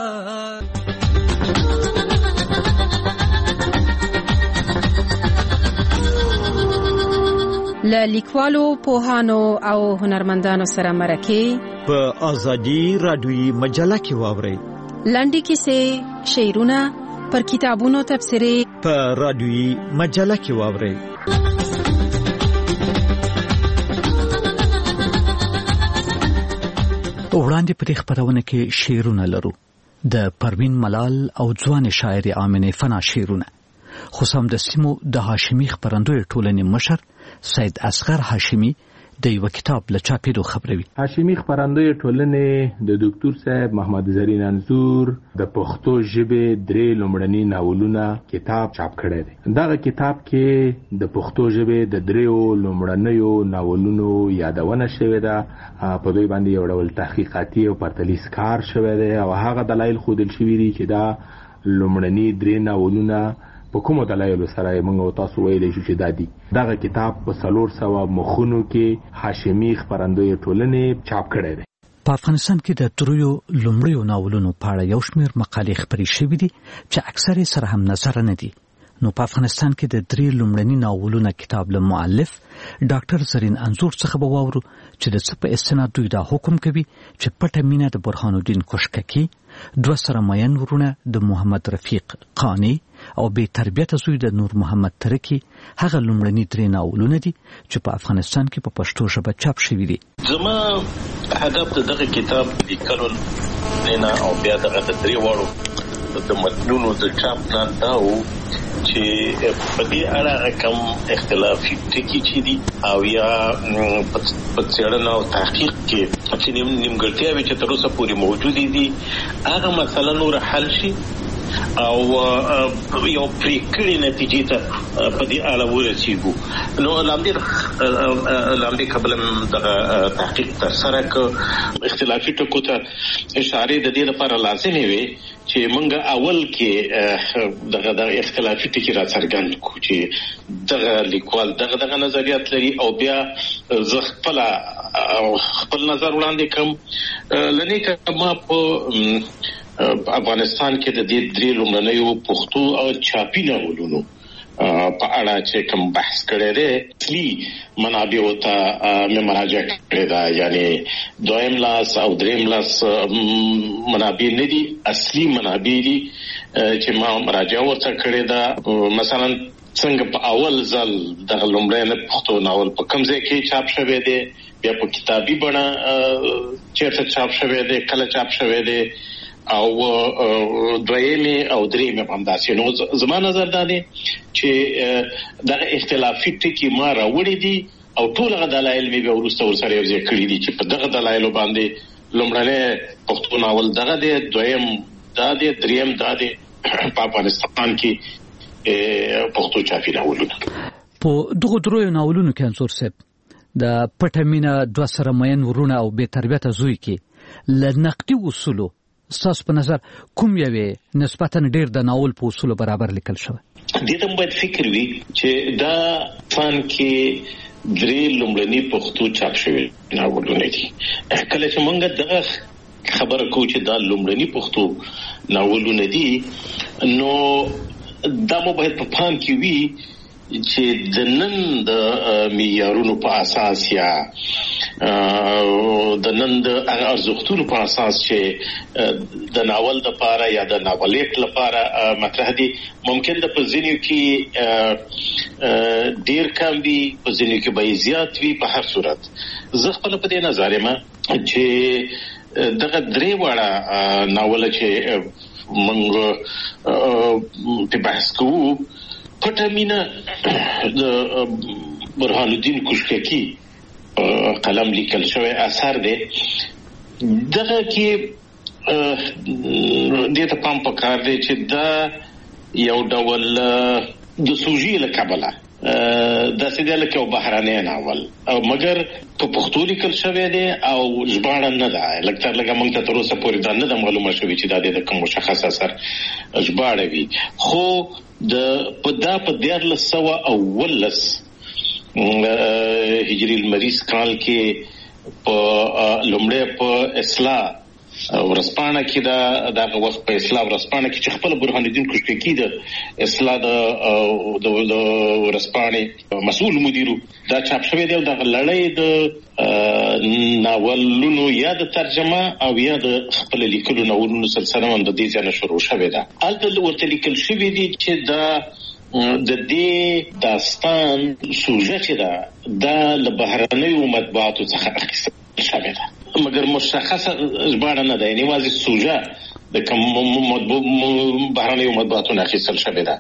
له لیکوالو پوهانو او هنرمندانو سره مرکې په ازادي رادیوي مجله کې واورئ. لنډې کیسې، شعرونه، پر کتابونو تبصرې په رادیوي مجله کې واورئ. وړاندې په دې خبرونه کې شعرونه لرو د پروین ملال او ځوان شاعر آمنه فنا شعرونه، خو سم د سیمو د هاشمي خبرندوی ټولنې مشر سید اصغر هاشمي د یو کتاب له چاپېدو خبروي. هاشمي خبرندوی ټولنې د ډاکټر صاحب محمد زرین انزور د پښتو ژبې درې لومړني ناولونه کتاب چاپ کړی دی. دغه کتاب کې د پښتو ژبې د دریو لومړنیو ناولونو یادونه شوې ده. په دوی باندې یو ډول تحقیقاتي او پرتلیس کار شوی دی او هغه دلایل ښودل شوي دي چې دا لومړني درې ناولونه په کومو دلایلو سره موږ تاسو ویلی شو چې دا دي. دغه کتاب په څلور سوه مخونو کې هاشمي خپرندوی ټولنې چاپ کړی دی. په افغانستان کې د دریو لومړیو ناولونو په اړه یو شمېر مقالې خپرې شوې دي چې اکثر یې سره هم نظر نه دي. نو په افغانستان کې د درې لومړني ناولونو کتاب له مؤلف ډاکټر زرین انزور څخه به واورو چې د څه په استناد دوی دا حکم کوي چې پټه مینه د برهان الدین کوشککي، دوه سره مین ورونه د محمد رفیق قانی او بې تربیته زوی د نور محمد ترکی هغه لومړني درې ناولونه دي چې په افغانستان کې په پښتو ژبه چاپ شوي دي. زما هدف د دغه کتاب لیکلو نه او بیا دغه درې واړو د متنونو د چاپ نه دا و چې په دې اړه کوم اختلافي ټکي چې دي او یا په څېړنه او تحقیق کې چې نیمګړتیاوې چې تر اوسه پورې موجودې دي هغه مسله نور حل شي او یو پریکړې نتیجې ته په دې اړه ورسیږو. نو لاندې لاندې قبل د تحقیق تر سره ک اختلافي ټکو ته اشاره د دې لپاره لازمي وي چې موږ اول کې دغه د اختلافي ټکي را څرګند کړو چې دغه لیکوال دغه دغه نظریات لري او بیا زه خپل خپل نظر وړاندې کوم. لنی کما په افغانستان کې د دې درې لومړنیو پښتو او چاپي ناولونو په اړه چې کوم بحث کړی دی اصلي منابع ته مې مراجعه کړې ده، یعنی دویم لاس او دریم لاس منابع نه دي، اصلي منابع دي چې ما مراجعه ورته کړې ده. مثلا څنګه په اول ځل د لومړني پښتو ناول په کوم ځای کې چاپ شوی دی، بیا په کتابي بڼه چیرته چاپ شوی دی، کله چاپ شوی دی او دویمه او دریمه هم داسې. نو زما نظر دا دی چې دغه اختلافي ټکي ما راوړي دي او ټول غو دلایل مې به ورسته ورسره یو ځای کړی دي چې په دغه دلایلو باندې لومړنی پښتو ناول دغه دی، دویم دا دی، دریم دا دی په افغانستان کې پښتو چاپي ناولونه. په دغه دریو ناولونو کې انصور صاحب د پټه مینه، دوه سره مین ورونه او بې تربیته زوی کې له نقدي اصولو ستاسو په نظر کوم یوې نسبتاً ډېر د ناول په اصولو برابر لیکل شوی؟ دې ته باید فکر وي چې دا فن کې درې لومړني پښتو چاپ شوي ناولونه دي. کله چې موږ دغه خبره کوو چې دا لومړني پښتو ناولونه دي نو دا مو باید په پام کې وي چې د نن د معیارونو په اساس یا د نن د ارزښتونو په اساس چې د ناول د لپاره یا د ناولېټ لپاره مطرح دي، ممکن د پزینیو کې ډیر کم وي، پزینیو کې به زیات وي. په هر صورت زه خپل په دې نظر یم چې دغه درې واړه ناول چې موږ په بحث کوو. پټه مینه د برهان الدین کوشککی قلم لیکل شوی اثر دی. دغه کې دې ته پام پکار دی چې دا یو ډول د سوژې له کبله دا سیده لکه یو بهراني ناول او مګر په پښتو لیکل شوی دی او ژباړه نه ده. لکه تر لږه موږ ته تر اوسه پورې دا نه ده معلومه شوې چې دا د کوم مشخص اثر ژباړه وي. خو د په دا په دیارلس سوه اوولس هجري لمریز کال کې په لومړی په اصلاح ورسپانه کې دا دغه وخت په اصلاح ورسپانه کې چې خپل برهان الدین کوشککی د اصلاح د ورسپانه مسؤل مدیرو دا چاپ شوی دی. د لړۍ د ناولونو یا د ترجمه او یا د خپل لیکلو ناولونو سلسله هم د دې ځای نه شروع شوې ده. هلته ورته لیکل شوي دي چې دا د دې داستان سوژه چې ده دا له بهرنیو مطبوعاتو څخه اخیستل شوې ده مګر مشخصه ژباړه نه ده، یعنې یوازې سوژه د کوم بهرنیو مطبوعاتو نه اخیستل شوې ده.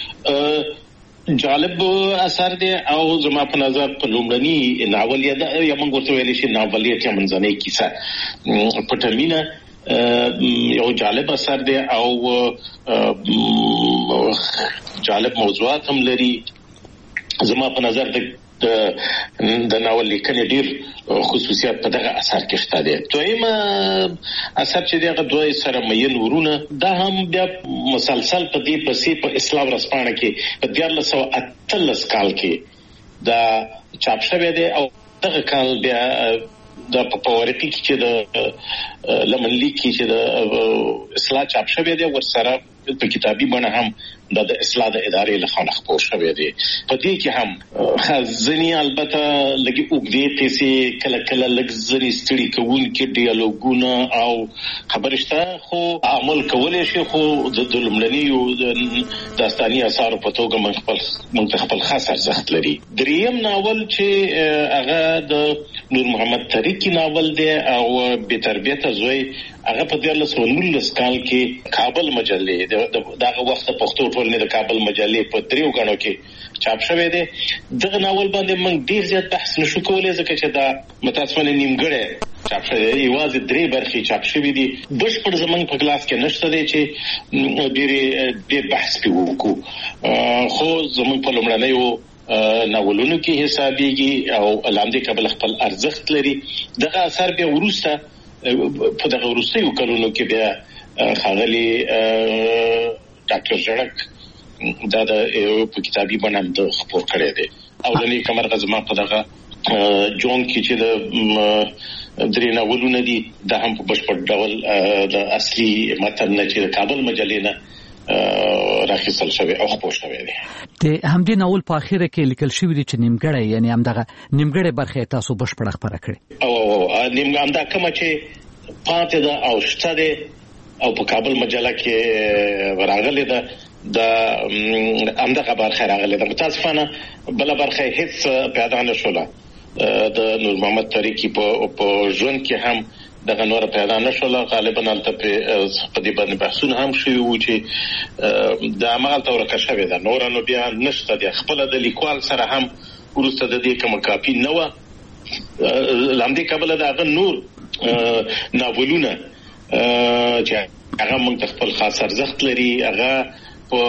جالب اثر دی او زما په نظر په لومړني ناول یا موږ ورته ویلی شي ناولیت یا منځنۍ کیسه پټه مینه یو جالب اثر دی او جالب موضوعات هم لري. زما په نظر د د ناول لیکنې ډیر خصوصیات په دغه اثر کې شته دي. دویم اثر چې دغه دوی سره مین ورونه دا هم بیا مسلسل په دې پسې په اسلام ورسپانه کې په دیارلس سوه اتلس کال کې دا چاپ شوی دی او دغه کال بیا د په ورقي کې چې د لمن لیک کې چې د اصلاح چاپ شوی دی ورسره په کتابي بڼه هم د اصلاح د ادارې له خوا خپور شوی دی. په دې کې هم ځینې البته لږې اوږدې قصې کله کله لږ ځینې ستړي کوونکي ډیالوګونه او خبرې شته خو عمل کولی شي خو د لومړنیو داستاني اثارو په توګه موږ خپل موږ خپل خاص ارزښت لري. دریم ناول چې هغه د نور محمد تاریکي ناول دی او بې تربیته زوی هغه په دیارلس سوه نولس کال کې کابل مجلې دغه وخت پښتو ټولنې د کابل مجلې په دریو غاڼو کې چاپ شوی دی. دغه ناول باندې موږ ډیر زیات بحث نشو کولی ځکه چې دا متاسفانه نیمګړی چاپ شوی دی. یوازې درې برخې چاپ شوي دي. بشپړ زموږ په ګلاس کې نشته دی چې ډېرې ډېر بحث پرې وکړو خو زموږ په لومړنیو ناولونو کې حسابېږي او له همدې کبله خپل ارزښت لري. دغه اثر بیا وروسته په دغه وروستیو کلونو کې بیا ښاغلي ډاکټر ژړک دا د په کتابي بڼه د خپور کړی دی. اولنی کمرغه زما په دغه جون کې چې د درې ناولونه دي دا هم په بشپړ ډول د اصلي متن نه چې د کابل مجلې نه راخیستل شوی او خپور شوی دی. د همدې ناول په اخره کې لیکل شوی دی چې نیمګړی یعنی همدغه نیمګړی برخه تاسو بشپړه خپره کړې او نیم همدا کومه چې پاتې ده او شته ده او په کابل مجله کې راغلې ده د همدغه برخه راغلې ده. متاسفانه بله برخه هیڅ پیدا نه شوله. د نور محمد تاریکي په ژوند کې هم دغه نور پیدا نشوله. غالبا هلته په دې باندې بحثونه هم شوي وو چې د هماغلته ورکه شوې ده نوره نو بیا نشته دی. خپله د لیکوال سره هم وروسته د دې کومه کاپي نه وه. له همدې کبله د هغه نور ناولونه چې هغه موږ ته خپل خاص ارزښت لري هغه په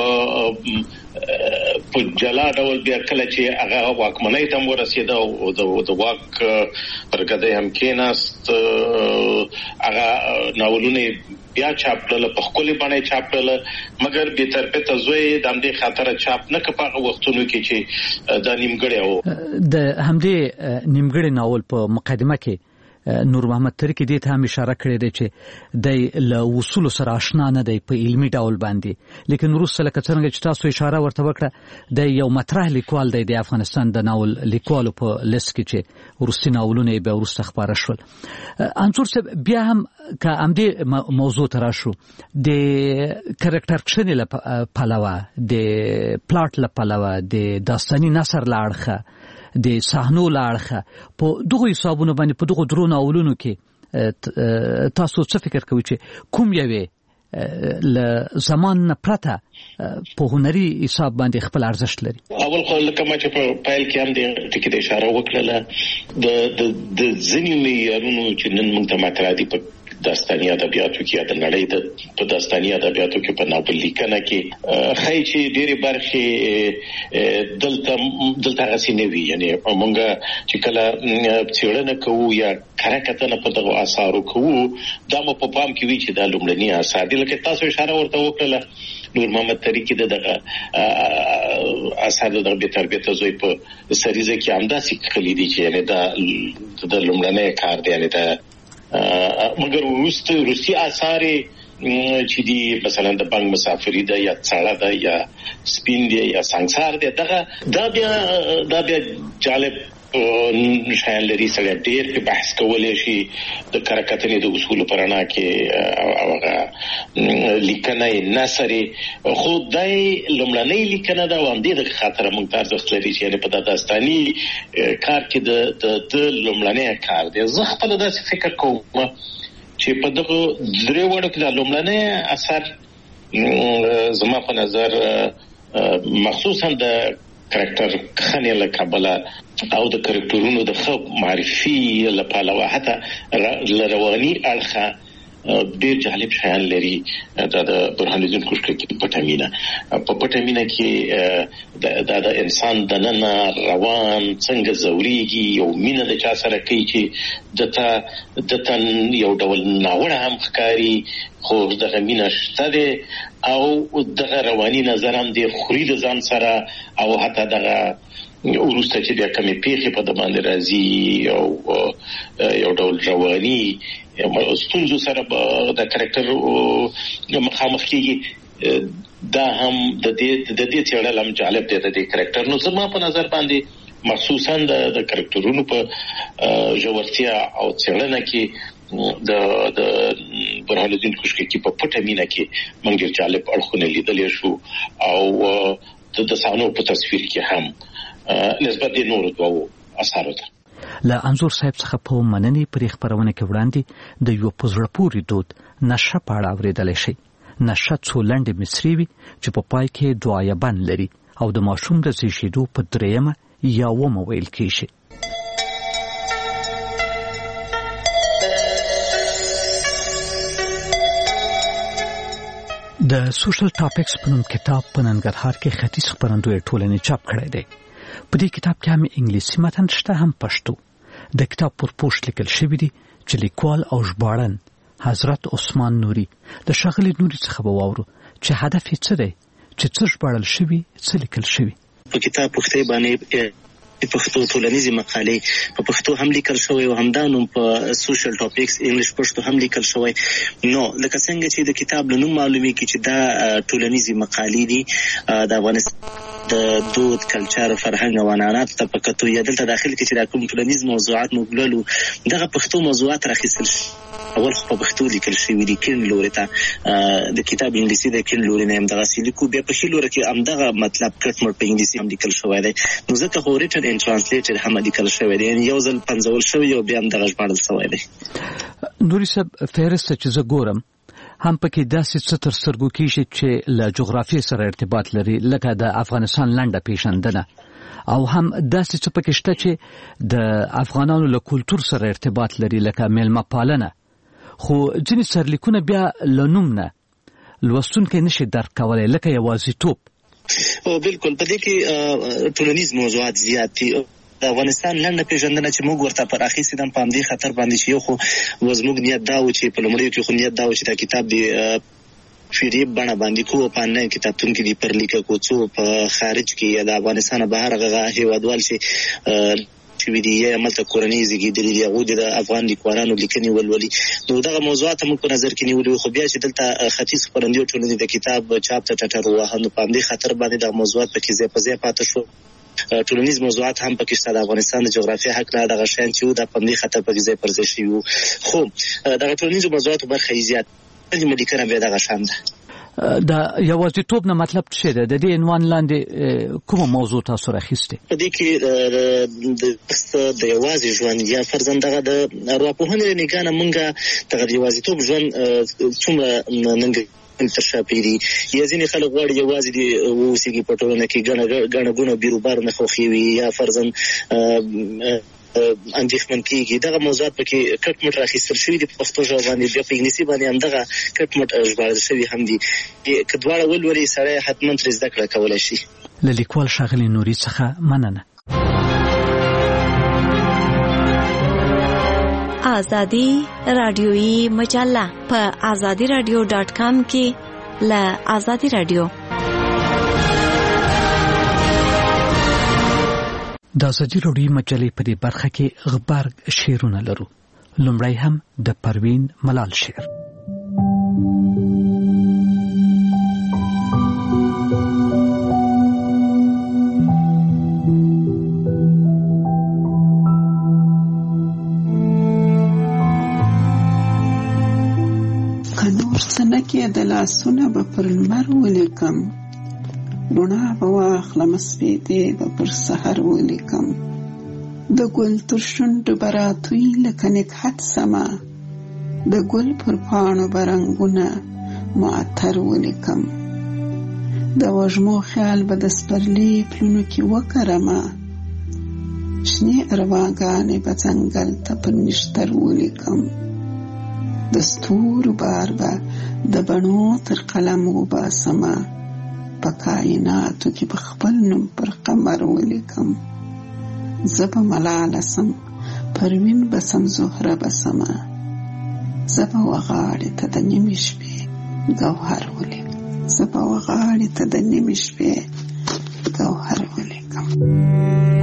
په جلا ډول بیا کله چې هغه واکمنۍ ته هم ورسېده او د واک پر ګدۍ هم کېناست هغه ناولونه بیا چاپ کړل په ښکلې بڼه یې چاپ کړل مګر بې تربیته زوی د همدې خاطره چاپ نه که په هغه وختونو کې چې دا نیمګړی و. د همدې نیمګړی ناول په مقدمه کې نور محمد تاریکي دې ته هم اشاره کړې ده چې د له اصولو سره آشنا نه دی په علمي ډول باندې لیکن وروسته لکه څنګه چې تاسو اشاره ورته وکړه د یو مطرح لیکوال دی د افغانستان د ناول لیکوالو په لیست کې چې وروستي ناولونه یې بیا وروسته خپاره شول. انصور صاحب بیا هم که همدې موضوع ته راشو د کرکټر کښنې له پلوه د پلاټ له پلوه د داستاني نثر له اړخه د صحنو له اړخه په دغو حسابونو باندې په دغو درو ناولونو کې تاسو څه فکر کوئ چې کوم یوې ل زمان نه پرته په هنري حساب باندې خپل ارزښت لري. اول خو لکه ما چې په پایل کې هم د ټکی د اشاره وکړه د د د ځینې معیارونو چې نن موږ ته مطرح دي په داستاني ادبیاتو کې د نړۍ د په داستاني ادبیاتو کې په ناول لیکنه کې خای چې ډېری برخې دلته دلته غسینه وی یعنی موږ چې کله څېړنه کوو یا کارکتنه په دغه آثارو کوو دا مو په پام کې وی چې د لومړني آثار دي لکه تاسو اشاره ورته وکړه نور محمد طریقې د دغه آثار د به تربیته زوی په سریزه کې همداسې خلی دي چې یعنی دا د لومړنۍ کار دی یعنی دا مګر روسي روسي آثار چې دي مثلا د بنګ مسافری ده یا څاړه ده یا سپین دی یا سنگسار دی دغه دا بیا دا بیا جالب شایان لري سره ډېر په بحث کولای شي د کارکتنې د اصول پرانا کې هغه لیکنه نثري خدای لمړنۍ لیکنه دا وندې د خاطر موږ تاسو لري چې په داستاني کار کې د د لمړنۍ کار دی زه خپل داسې فکر کوم چې په دغه درې وړو کې د لمړنۍ اثر زما په نظر مخصوصا د کریکټر خنه له کابل او د کریکټرونو د خو معرفي لپاره حتی لرواني الخه ډیر جالب شیان لري دا د برهان الدین کوشک کې پټامینه په پټامینه کې د د انسان د نن روان څنګه زوريږي یو مینه د چا سره کوي چې دته دته یو ډول ناوړه هم ښکاری خو د مینه شته او د رواني نظر هم د خوري د ځان سره او حتی دغه ورسته چې د کمی پیخي په د باندې راځي او یو ډول رواني ستونزو سره د کریکټر مخامخ کیږي دا هم د دې د دې څېړل هم جالب دی د دې کریکټر نو زما په نظر باندې مخصوصا د د کریکټرونو په ژورتیا او څېړنه کې د د برهان الدین کوشک کې په پټه مینه کې موږ جالب اړخونه لیدلې شو او د سانو په تصویر کې هم نسبت د نورو دوو اثارو ته له انزور صاحب څخه په مننې پر خبرونه کې وړاندې د یو پزړه پوری دود نشه پاړه اوریدل شي نشه څو لنډې مصری وي چې په پای کې دعایبان لري او د ماشوم د زیږیدو په دریمه یا ومه ویل کېږي. د سوشل ټاپکس په نوم کتاب په ننګرهار کې ختیځ خپرندوی ټولنې چاپ کړی دی. په دې کتاب کې هم انګلیسي متن شته هم پښتو. د کتاب پر پوښ لیکل شوی دی چې لیکوال او ژباړن حضرت عثمان نوري د ښاغلي نوري څخه به واورو چې هدف یې څه دی چې څه ژباړل شوي څه لیکل شوي. په کتاب پښتو باندې په پښتو ټولنیزې مقالې په پښتو هم لیکل شوی او همدانو په سوشل ټاپکس انګلیش پښتو هم لیکل شوی. نو لکه څنګه چې د کتاب له نوم معلومي کی چې دا ټولنیزې مقالې دي د افغانستان د دود کلچر فرهنګ او عنعنات ته په کتو یا دلته داخل کې چې دا کوم ټولنیز موضوعات موږ دغه پښتو موضوعات راخیستل اول خو په پښتو لیکل شوی دي کین لوري ته د کتاب انګلیسي د کین لوري نه هم دغه سلیکو بیا په خې لوري کې هم دغه مطلب کټ مر په انګلیسي هم لیکل شوی دی نو ځکه خو ریټن ان ترانسلیټر هم لیکل شوی دی یو ځل پنځول شوی او بیا هم دغه ژباړل شوی دی. نوري صاحب فهرست چې زه ګورم هم پکې داسې څه تر سترګو کېږي چې له جغرافیې سره ارتباط لري لکه د افغانستان لنډه پیژندنه او هم داسې څه پکې شته چې د افغانانو له کلتور سره ارتباط لري لکه میلمه پالنه خو ځینې سرلیکونه بیا له نوم نه لوستونکی نشي درک کولی لکه یوازیتوب. او بالکل په دې کې ټولنیز موضوعات زیات دي. د افغانستان لنډه پیژندنه چې موږ ورته پر اخیستې دم په همدې خطر باندې چې یو خو زموږ نیت دا و چې په لومړیو کې خو نیت دا و چې دا کتاب دی پیډیف بڼه باندې کوو په انلاین کتابتون کې دی پر لیکه کو څو په خارج کې یا د افغانستان بهر هغه هیوادوال چې چې وی دی عملته کورنۍ زیږیدلې دی هغه د افغان لیکوالانو لیکنې ولولي نو دغه موضوعات موږ په نظر کې نیولې خو بیا چې دلته ختیځ خپرندوی ټولنې د کتاب چاپ ته ټټر وهنه په همدې خطر باندې د موضوعات په کې ځای په ځای پاتې شو. ټولنیز موضوعات هم پکې شته د افغانستان د جغرافیې حق نه دغه شان چې د پندې خطر په ځای پر ځای شي خو دغه ټولنیز موضوعات برخه یې زیات د ملیکنه به دغه شان ده. د یوازیتوب نه مطلب څه دی؟ د دې عنوان لاندې کومه موضوع تاسو راخیستې؟ په دې کې د یوازې ژوند یا فرضاً دغه د ارواپوهنې نګاه نه مونږه دغه د یوازیتوب ژوند څومره ننګ تر شا پیری یا ځینې خلک غواړي یوازې دي اوسېږي په ټولنه کې ګڼه ګوڼه بیروبار نه خوښي وي یا فرضاً اندېښمن کېږي. دغه موضوعات پکې کټ مټ راخیستل شوي دي په پښتو ژبه باندې، بیا په انګلیسي باندې همدغه کټ مټ ژباړل شوي هم دي. که دواړه ولولي سړی حتما ترې زده کړه کولی شي. له لیکوال ښاغلي نوري څخه مننه. آزادی رادیویی مجله په آزادی رادیو ډاټ کام کې له آزادی رادیو. د آزادی رادیویی مجلې په دې برخه کې غبرګ شعرونه لرو. لومړی هم د پروین ملال شعر. سنکه د لاسونه به پر لمر ولیکم، روڼا به واخلم سپیدې به پر سحر ولیکم، د ګل تر شونډو به راتوی لکه نګهت سمه، د ګل پر پاڼو به رنګونه معطر ولیکم، د وږمو خیال به د سپرلي پلونو کې وکرمه، شنې ارواګانې به ځنګل ته پر نښتر ولیکم، د ستورو بار به د بڼو تر قلم وباسمه، په کائناتو کې به خپل نوم پر قمر ولیکم، زه به ملاله سم پروین به سم زهره به سمه، زه به وغاړې ته د نیمې شپې ګوهر ولیکم، زه به وغاړې ته د نیمې شپې ګوهر ولیکم.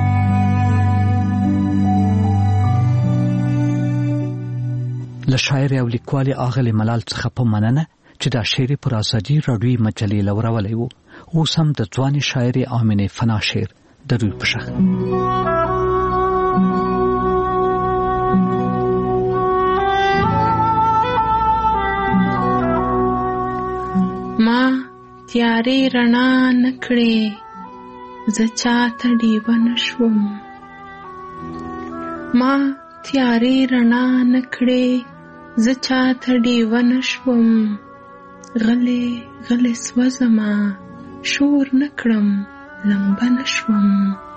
له شاعر او لیکوال آغلې ملال څخه په مننه چې دا شعر پر آزادي رادیویي مجلې لورولی و. اوس هم د ځوانې شاعرې آمنې فنا شعر د روی په شخ. ما تیارې رڼا نه کړې، زه چاته ډیوه نه شوم، ما تیارې رڼا نه کړې، زه چاته ډیوه نه شوم، غلې غلې سوځمه شور نه کړم لمبه نه شوم،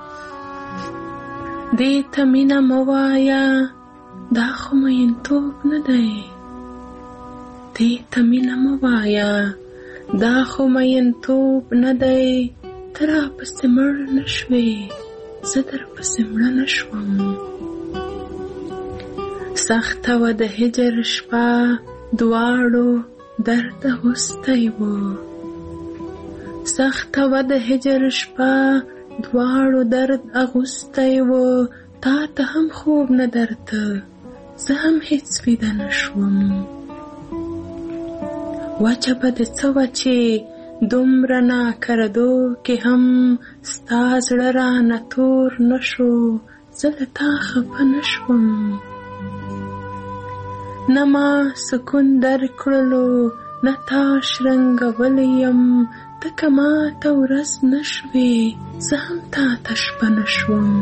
دې ته مینه مه وایه دا خو مینتوب نه دی، دې ته مینه مه وایه دا خو مینتوب نه دی، ته راپسې مړ نه شوې زه درپسې مړه نه شوم، سخته وه د هجر شپه دواړو درد اغوستی و، سخته وه د هجر شپه دواړو درد اغوستی و، تا ته هم خوب نه درته زه هم هیڅ ویده نه شوم، وجه به د څه وه چې دومره ناکردو کې هم ستا زړه رانه تور نه شو، زه له تا خفه نه شوم، نه ما سکون در کړلو نه تا شرنګولی یم، ته که ما ته ورځ نه شوې زه هم تا ته شپه نه شوم،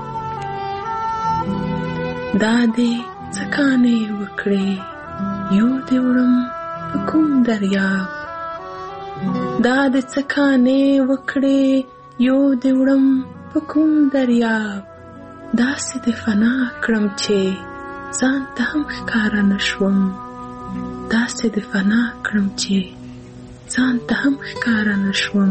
دا دې څه کانې وکړې یو دې وړم په کوم دریاب، دا دې څه کانې وکړې یو دې وړم په کوم دریاب، داسې دې فنا کړم چې ځان ته هم ښکاره نه شوم، داسې دې فنا کړم چې ځان ته هم ښکاره نه شوم.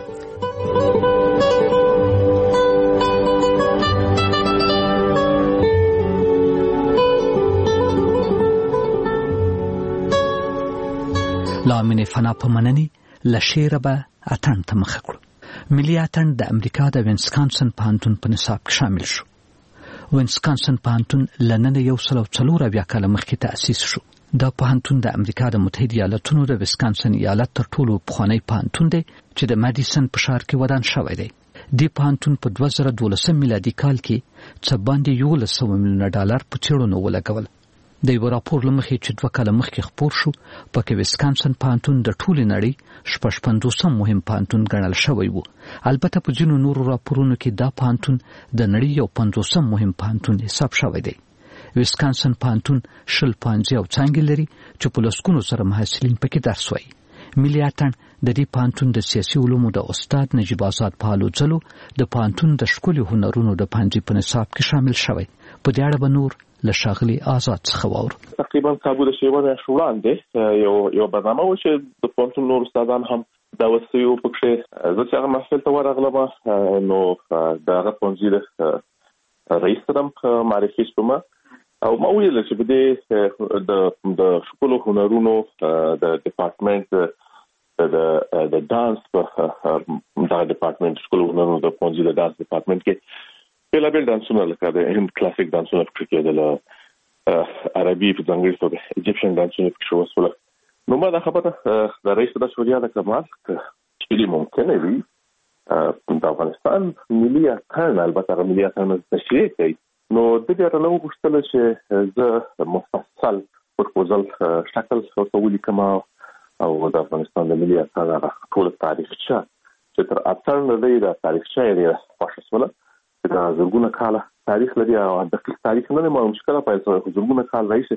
له آمنې فنا په مننې له شعره به اتڼ ته مخه کړو. ملي اتڼ د امریکا د وینسکانسن پوهنتون په نصاب کې شامل شو. وینسکانسن پوهنتون له نن یو سل او څلور اویا کاله مخکې تأسیس شو. دا پوهنتون د امریکا د متحده ایالتونو د ویسکانسن ایالت تر ټولو پخوانی پوهنتون دی چې د مادیسن په ښار کې ودان شوی دی. دې پوهنتون په دوه زره دولسم میلادي کال کې څه باندې یولس سوه میلیونه ډالر په څېړنو ولګول. د یو راپور لمخې چې دوه کاله مخکې خپور شو پکې ویسکانسن پانتون د ټولې نړۍ شپږ پنځوسم مهم پانتون ګڼل شوی وو. البته په ځینو نورو راپورونو کې دا پانتون د نړۍ یو پنځوسم مهم پانتون حساب شوی دی. ویسکانسن پانتون شل پانځي او څانګې لري چې په لسګونو سره محصلین پکې درس وایي. ملي اتڼ د دې پانتون د سیاسي علومو د استاد نجیب آزاد پهلو ځلو د پانتون د ښکلي هنرونو د پانځي په نصاب کې شامل شوی. په دې اړه به نور له ښاغلي آزاد څخه واورو. تقریبا کابو د شیوه میاشتې وړاندې یو یو برنامه و چې د پانتون نور استادان هم دعوت شوي وو. پکې زه چې هغه محفل ته ورغلم نو د هغه پوهنځي د رئیس سره هم معرفي شوم او ما ویل چې په دې د د ښکلو هنرونو د ډپارټمنټ د د دانس په دغه ډپارټمنټ ښکلو هنرونو د پوهنځي د دانس ډپارټمنټ کې بېلابېل دانسونه لکه د هند کلاسیک دانسونه پکې کېدل، عربي په ځانګړي توګه ایجپشن دانسونه پکې وشول. نو ما دا خبره د رئیس د شوریا د کمال چې ممکنه وي د افغانستان ملي اتڼ البته هغه ملي اتڼ تشریح کوي. نو د دې رانه وغوښتل چې زه مفصل پروپوزل شکل ورته ولیکم او د افغانستان د ملي اتڼ هغه ټول تاریخچه چې تر اتڼ نه دی د تاریخچه یې خوښه شوله چې د زرګونه کاله تاریخ لري او دقیق تاریخ نه دی معلوم چې کله پیل شوی خو زرګونه کال راهیسې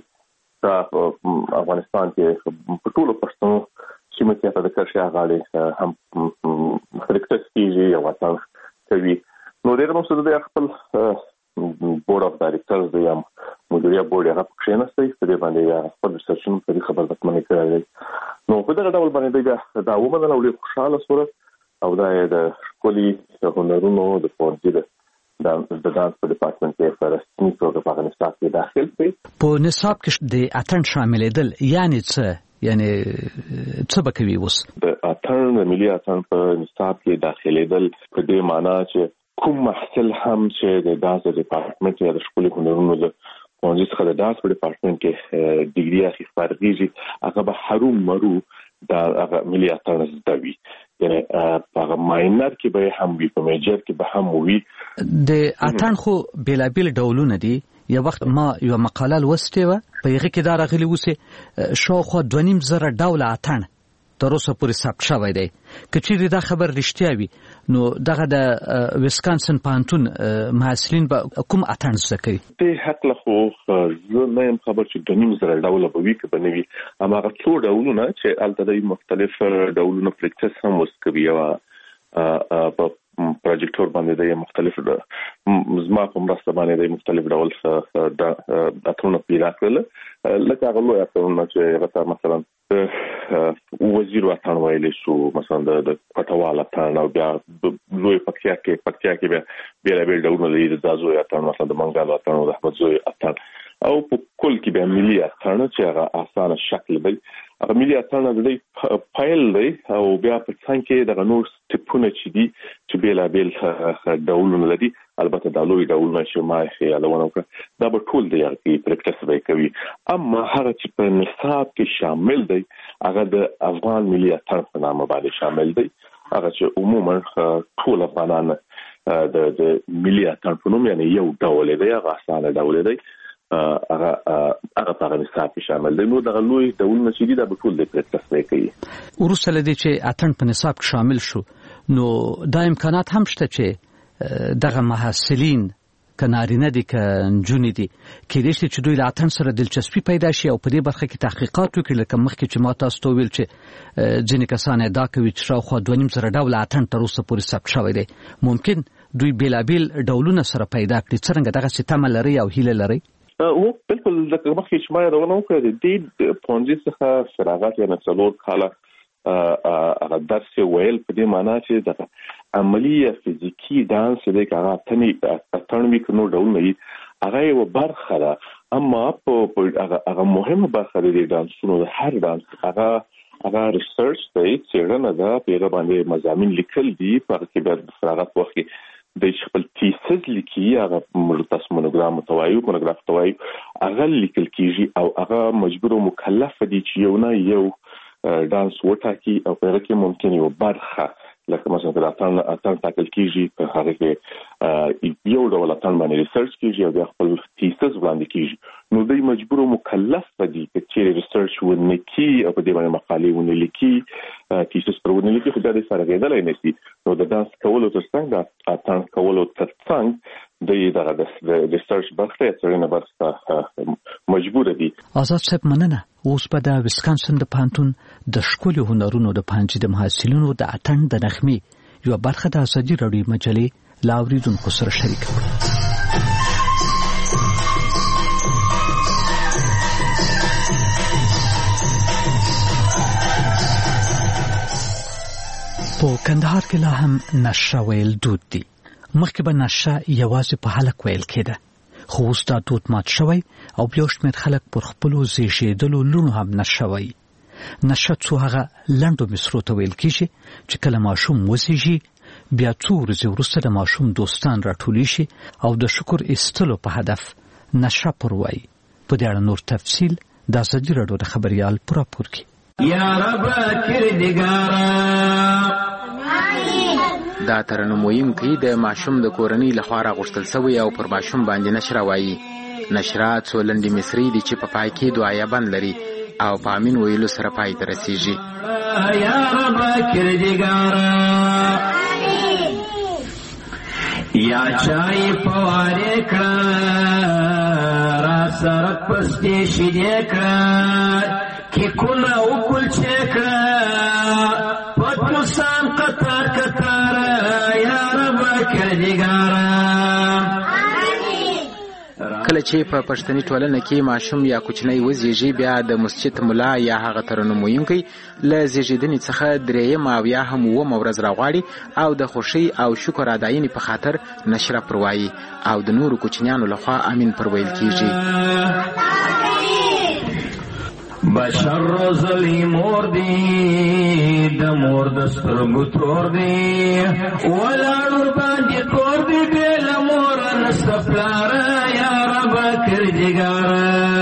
د افغانستان کې په ټولو پښتنو سیمو کې هغه د کرښې غاړې هم پریکټس کېږي او اتڼ کوي. نو ډېر مقصد دی خپل بورډ اف ډایرکټرز دی هم مدیریه بورډ هغه پکې نسته په دې باندې خپل ریسرچونه په دې خبر دکمنې کړی دی. نو په دغه ډول باندې بیا دا ومنل او ډېر خوشحاله شول او دا یې د ښکلي هنرونو د پوهنځي د دانس په ډپارټمنټ کې په رسمي توګه په هغه نصاب کې داخل کړي. په نصاب کې د اتڼ شاملېدل یعنې څه یعنې څه به کوي اوس؟ د اتڼ د ملي اتڼ په نصاب کې داخلېدل په دې معنا چې کوم محصل هم چې د دانس ډپارټمنټ یا د ښکلي هنرونو د پوهنځي څخه د دانس په ډپارټمنټ کې ډیګري اخلي فارغېږي هغه به هرو مرو د هغه ملي اتڼ زده وي. یعنې په هغه ماینر کې به هم وي په میجر کې به هم وي. د اتڼ خو بېلابېل ډولونه دي. یو وخت ما یو مقاله لوستې وه په هغې کې دا راغلي اوس شاوخوا دوه نیم زره ډوله اتڼ تر اوسه پورې ثبت شوی دی. که چیرې دا خبر رښتیا وي نو دغه د ویسکانسن پانتون محصلین به کوم اتڼ زده کوي؟ دې هکله خو زه نه یم خبر چې دوه نیم زره ډوله به وي که به نه وي. هماغه څو ډولونه چې هلته د مختلف ډولونه پریکټس هم اوس کوي او په پروجیکټور باندې د مختلف زما په مرسته باندې د مختلف ډول اتڼونه پیدا کړل. لکه هغه لوی اتڼونه چې هغه ته مثلا وزیر اتڼ ویلی شو، مثلا د پټوال اتڼ او بیا لوی پکتیا کې پکتیا کې بیا بېلابېل ډولونه لري د دازوی اتڼ مثلا د منګل اتڼ او د احمد زوی اتڼ او په کل کې بیا ملي اتڼ چې هغه اسانه شکل دی. هغه ملي اتڼ د دې پایل دی او بیا په څنګ کې دغه نور سټپونه چې دي چې بېلابېل ډولونه لري. البته دا لوی ډولونه چې ما یې یادونه وکړه دا به ټول دی هغه پریکټس به کوي. اما هغه چې په نصاب کې شامل دی هغه د افغان ملي اتڼ په نامه باندې شامل دی. هغه چې عموما ټول افغانان د د ملي اتڼ په نوم یعنې یو ډول دی هغه اسانه ډول دی هغه هغه په نصاب کې شامل دی. نو دغه لوی ډولونه چې دي دا به ټول دی پریکټس به کوي. وروسته له دې چې اتڼ په نصاب کې شامل شو نو دا امکانات هم شته چې دغه محصلین که نارینه دي که نجونې دي کېدای شي چې دوی له اتڼ سره دلچسپي پیدا شي او په دې برخه کې تحقیقات وکړي. لکه مخکې چې ما تاسو ته وویل چې ځینې کسان ادعا کوي چې شاوخوا دوه نیم زره ډوله اتڼ تر اوسه پورې ثبت شوی دی. ممکن دوی بېلابېل ډولونه سره پیدا کړي. څرنګه دغسې تمه لرئ او هیله لرئ؟ او بالکل لکه مخکې چې ما یادونه وکړه د دې پوهنځي څخه فراغت یعنې څلور کاله هغه درس یې ویل په دې معنا چې د عملي یا فزیکي دانس دی که هغه اتڼ وي که نور ډولونه وي هغه یوه برخه ده. اما په هغه مهمه برخه د دې ډانسونو د هر ډانس هغه هغه ریسرچ دی، څېړنه ده، په هغه باندې مضامین لیکل دي. په هغه کې بیا د فراغت په وخت کې د خپل تیسز لیکي هغه تاسو مونوګرام ته وایو مونوګراف ته وایو هغه لیکل کېږي او هغه مجبور او مکلف دي چې یو نه یو دانس وټاکي او په هغه کې ممکن یو برخه لکه مثلا د اتڼ اتڼ ټاکل کېږي په هغه کې یو ډول اتڼ باندې ریسرچ کېږي او بیا خپل تیسز وړاندې کېږي. نو دوی مجبور او مکلف دي چې ریسرچ ونه کی او په دې باندې مقالې ونه لیکي تیسس پر ونه لیکي خو دا د سرګېدل نه سي نو د داس کولو ترڅنګ د اتان کولو ترڅنګ د د ریسرچ برخه څرنه برخه مجبور دي. آزاد صاحب مننه. اوس په د ویسکانسن د پانتون د ښکلي هنرونو د پنځه د محصلینو د اتن د نغمې یو برخه د ازادي راډیو مجلې لا اوریدونکو سره شریک کړو. په کندهار کې لا هم نشه ویل دود دي. مخکې به نشه یوازې په هلک ویل کېده خو اوس دا دود مات شوی او بیا شمېر خلک پر خپلو زیږېدلو لوڼو هم نشه وایي. نشه څو هغه لنډو مصرو ته ویل کېږي چې کله ماشوم وزېږي بیا څو ورځې وروسته د ماشوم دوستان راټولی شي او د شکر ایستلو په هدف نشه پر وایي. په دې اړه نور تفصیل د ازادي راډیو د خبریال په راپور کې. یا رب کردګارا دا ترنم ویونکی د ماشوم د کورنۍ لخوا راغوښتل شوی او پر ماشوم باندې نشره وایي. نشره څو لنډې مصري دي چې په پای کې دعایه لري او په امین ویلو سره پای ته رسیږي. یا رب کردګارا یا چای پواره کړه را سره پستې شیدې کړه کې کونه او کل چکړه پتوسان قطار قطار یا رب کردګارا. کله چې په پښتني ټولنه کې ماشوم یا کوچنی وزېږي بیا د مسجد مولا یا هغه ترنم ویونکی له زېږېدنې څخه درېیمه او یا هم اوومه ورځ راغواړي او د خوښۍ او شکر اداینې په خاطر نشره پر وایي او د نورو کوچنیانو لخوا امین پر ویل کېږي. بشر روزلی مور دی د مور د سترګو تور دی ولاړ باندې کور دی بل مور نسته پلار یا رب کردګارا.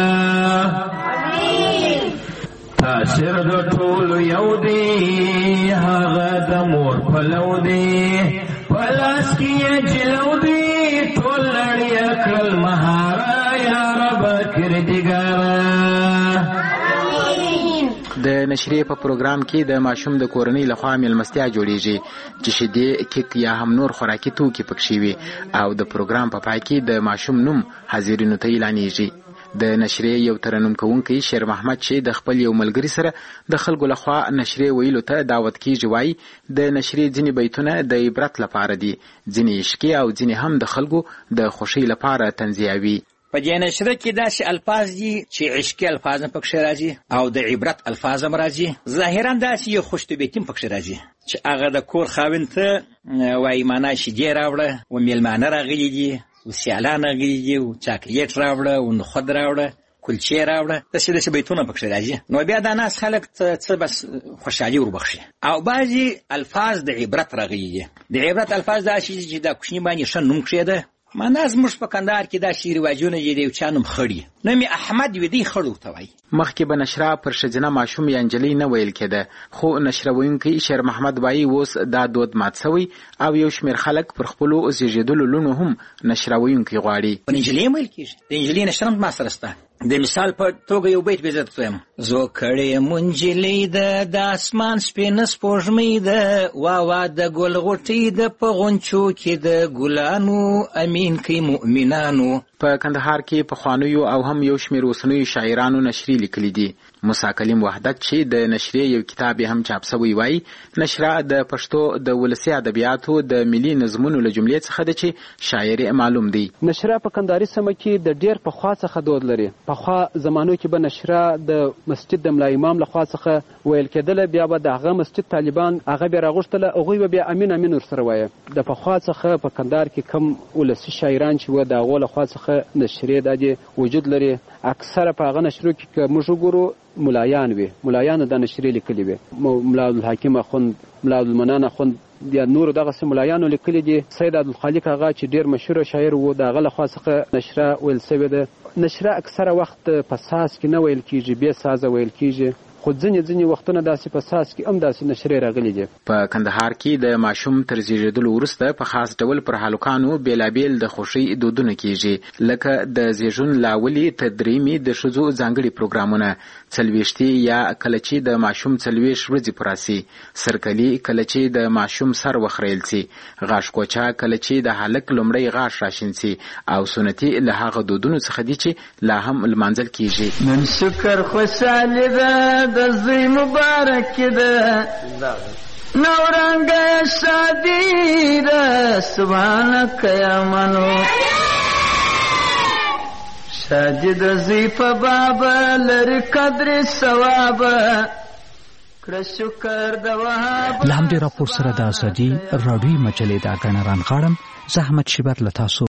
تاثیر د ټولو یو دی هغه د مور پلو دی پلاس کې جلو دی ټول لړیا کړل مهارا یا رب کردګارا. د نشریې په پروګرام کې د ماشوم د کورنۍ لخوا میلمستیا جوړیږي چې شیدې کیک یا هم نور خوراکي توکي پکې وي او د پروګرام په پای کې د ماشوم نوم حاضرینو ته اعلانېږي. د نشریې یو ترنم کوونکی شیر محمد چې د خپل یو ملګري سره د خلکو لخوا نشریې ویلو ته دعوت کیږي وایي د نشریې ځینې بیتونه د عبرت لپاره دي، ځینې عشقي او ځینې هم د خلکو د خوښۍ لپاره تنزیهوي. په دې نشره کې داسې الفاظ دي چې عشقي الفاظ هم پکښې راځي او د عبرت الفاظ هم راځي. ظاهرا داسې یو خوشطبیعتي هم پکښې راځي چې هغه د کور خاوند ته وایي معنا شیدې راوړه و میلمانه راغلي دي و سیالان راغلي دي و چاکلیټ راوړه و نخود راوړه کلچې راوړه، داسې داسې بیتونه پکښې راځي. نو بیا دا ناس خلک څه بس خوشحالي وربخښي. او بعضې الفاظ د عبرت راغلي دي. د عبرت الفاظ داسې دي چې دا کوچني باندې ښه نوم کښېده. معنا زموږ په کندهار کې داسې رواجونه دي د یو چا نوم خړي نوم یې احمد وي دی خړ ورته وایي. مخکې به نشره پر ښځینه ماشوم یا نجلۍ نه ویل کېده خو نشره ویونکی شیر محمد وایي اوس دا دود مات شوی او یو شمېر خلک پر خپلو زېږېدلو لوڼو هم نشره ویونکی غواړي. په نجلۍ هم ویل کېږي. د نجلۍ نشره هم ما سره شته. د مثال په توګه یو بیت به زه درته وایم: زو کړې منجلۍ ده د اسمان سپینه سپوږمۍ ده واوا د ګل غوټۍ ده په غونچو کې د ګلانو امین کوي مؤمنانو. په کندهار کې پخوانیو او هم یو شمېر اوسنیو شاعرانو نشرې لیکلي دي. موسی کلیم وحدت چې د نشرې یو کتاب هم چاپ شوی وایي نشره د پښتو د ولسي ادبیاتو د ملي نظمونو له جملې څخه ده چې شاعر معلوم دی. نشره په کندهاري سیمه کې د ډېر پخوا څخه دود لري. پخوا زمانو کې به نشره د مسجد د ملا امام لخوا څخه ویل کېدله، بیا به د هغه مسجد طالبان هغه بیا راغوښتله، هغوی به بیا امین امین ورسره وایه. د پخوا څخه په کندهار کې کم ولسي شاعران چې وه د هغو لخوا څخه نشرې دا دې وجود لري. اکثره په هغه نشرو کې که موږ وګورو ملایان وي، ملایانو دا نشرې لیکلي وي. ملا عبدالحکیم اخوند، ملا عبدالمنان اخوند یا نورو دغسې ملایانو لیکلي دي. سید عبدالخالق هغه چې ډېر مشهوره شاعر و د هغه لخوا څخه نشره ویل سوې ده. نشره اکثره وخت په ساز کې نه ویل کېږي، بې سازه ویل کېږي. خو ځینې ځینې وختونه داسې په ساس کې هم داسې نشرې راغلي دي. په کندهار کې د ماشوم تر زیږیدلو وروسته په خاص ډول پر هلکانو بېلابېل د خوښۍ دودونه کیږي، لکه د زیږون لاولي تدریمي د ښځو ځانګړي پروګرامونه، څلوېښتي یا کله چې د ماشوم څلوېښت ورځې پوره سي، سرکلي کله چې د ماشوم سر وخریل سي، غاښ کوچا کله چې د هلک لومړی غاښ راشین سي، او سنتي له هغه دودونو څخه دي چې لا هم لمانځل کیږي. نن شکر خوشحالي ده د زوی مبارک ده، نورنګ شادي ده سبحانك یا منو، شادي د زوی په باب لري قدر ثواب، کړه د وهاب. له همدې راپور سره د ازادي راډیوي مجلې د ګڼران غاړم زحمت شیبر له تاسو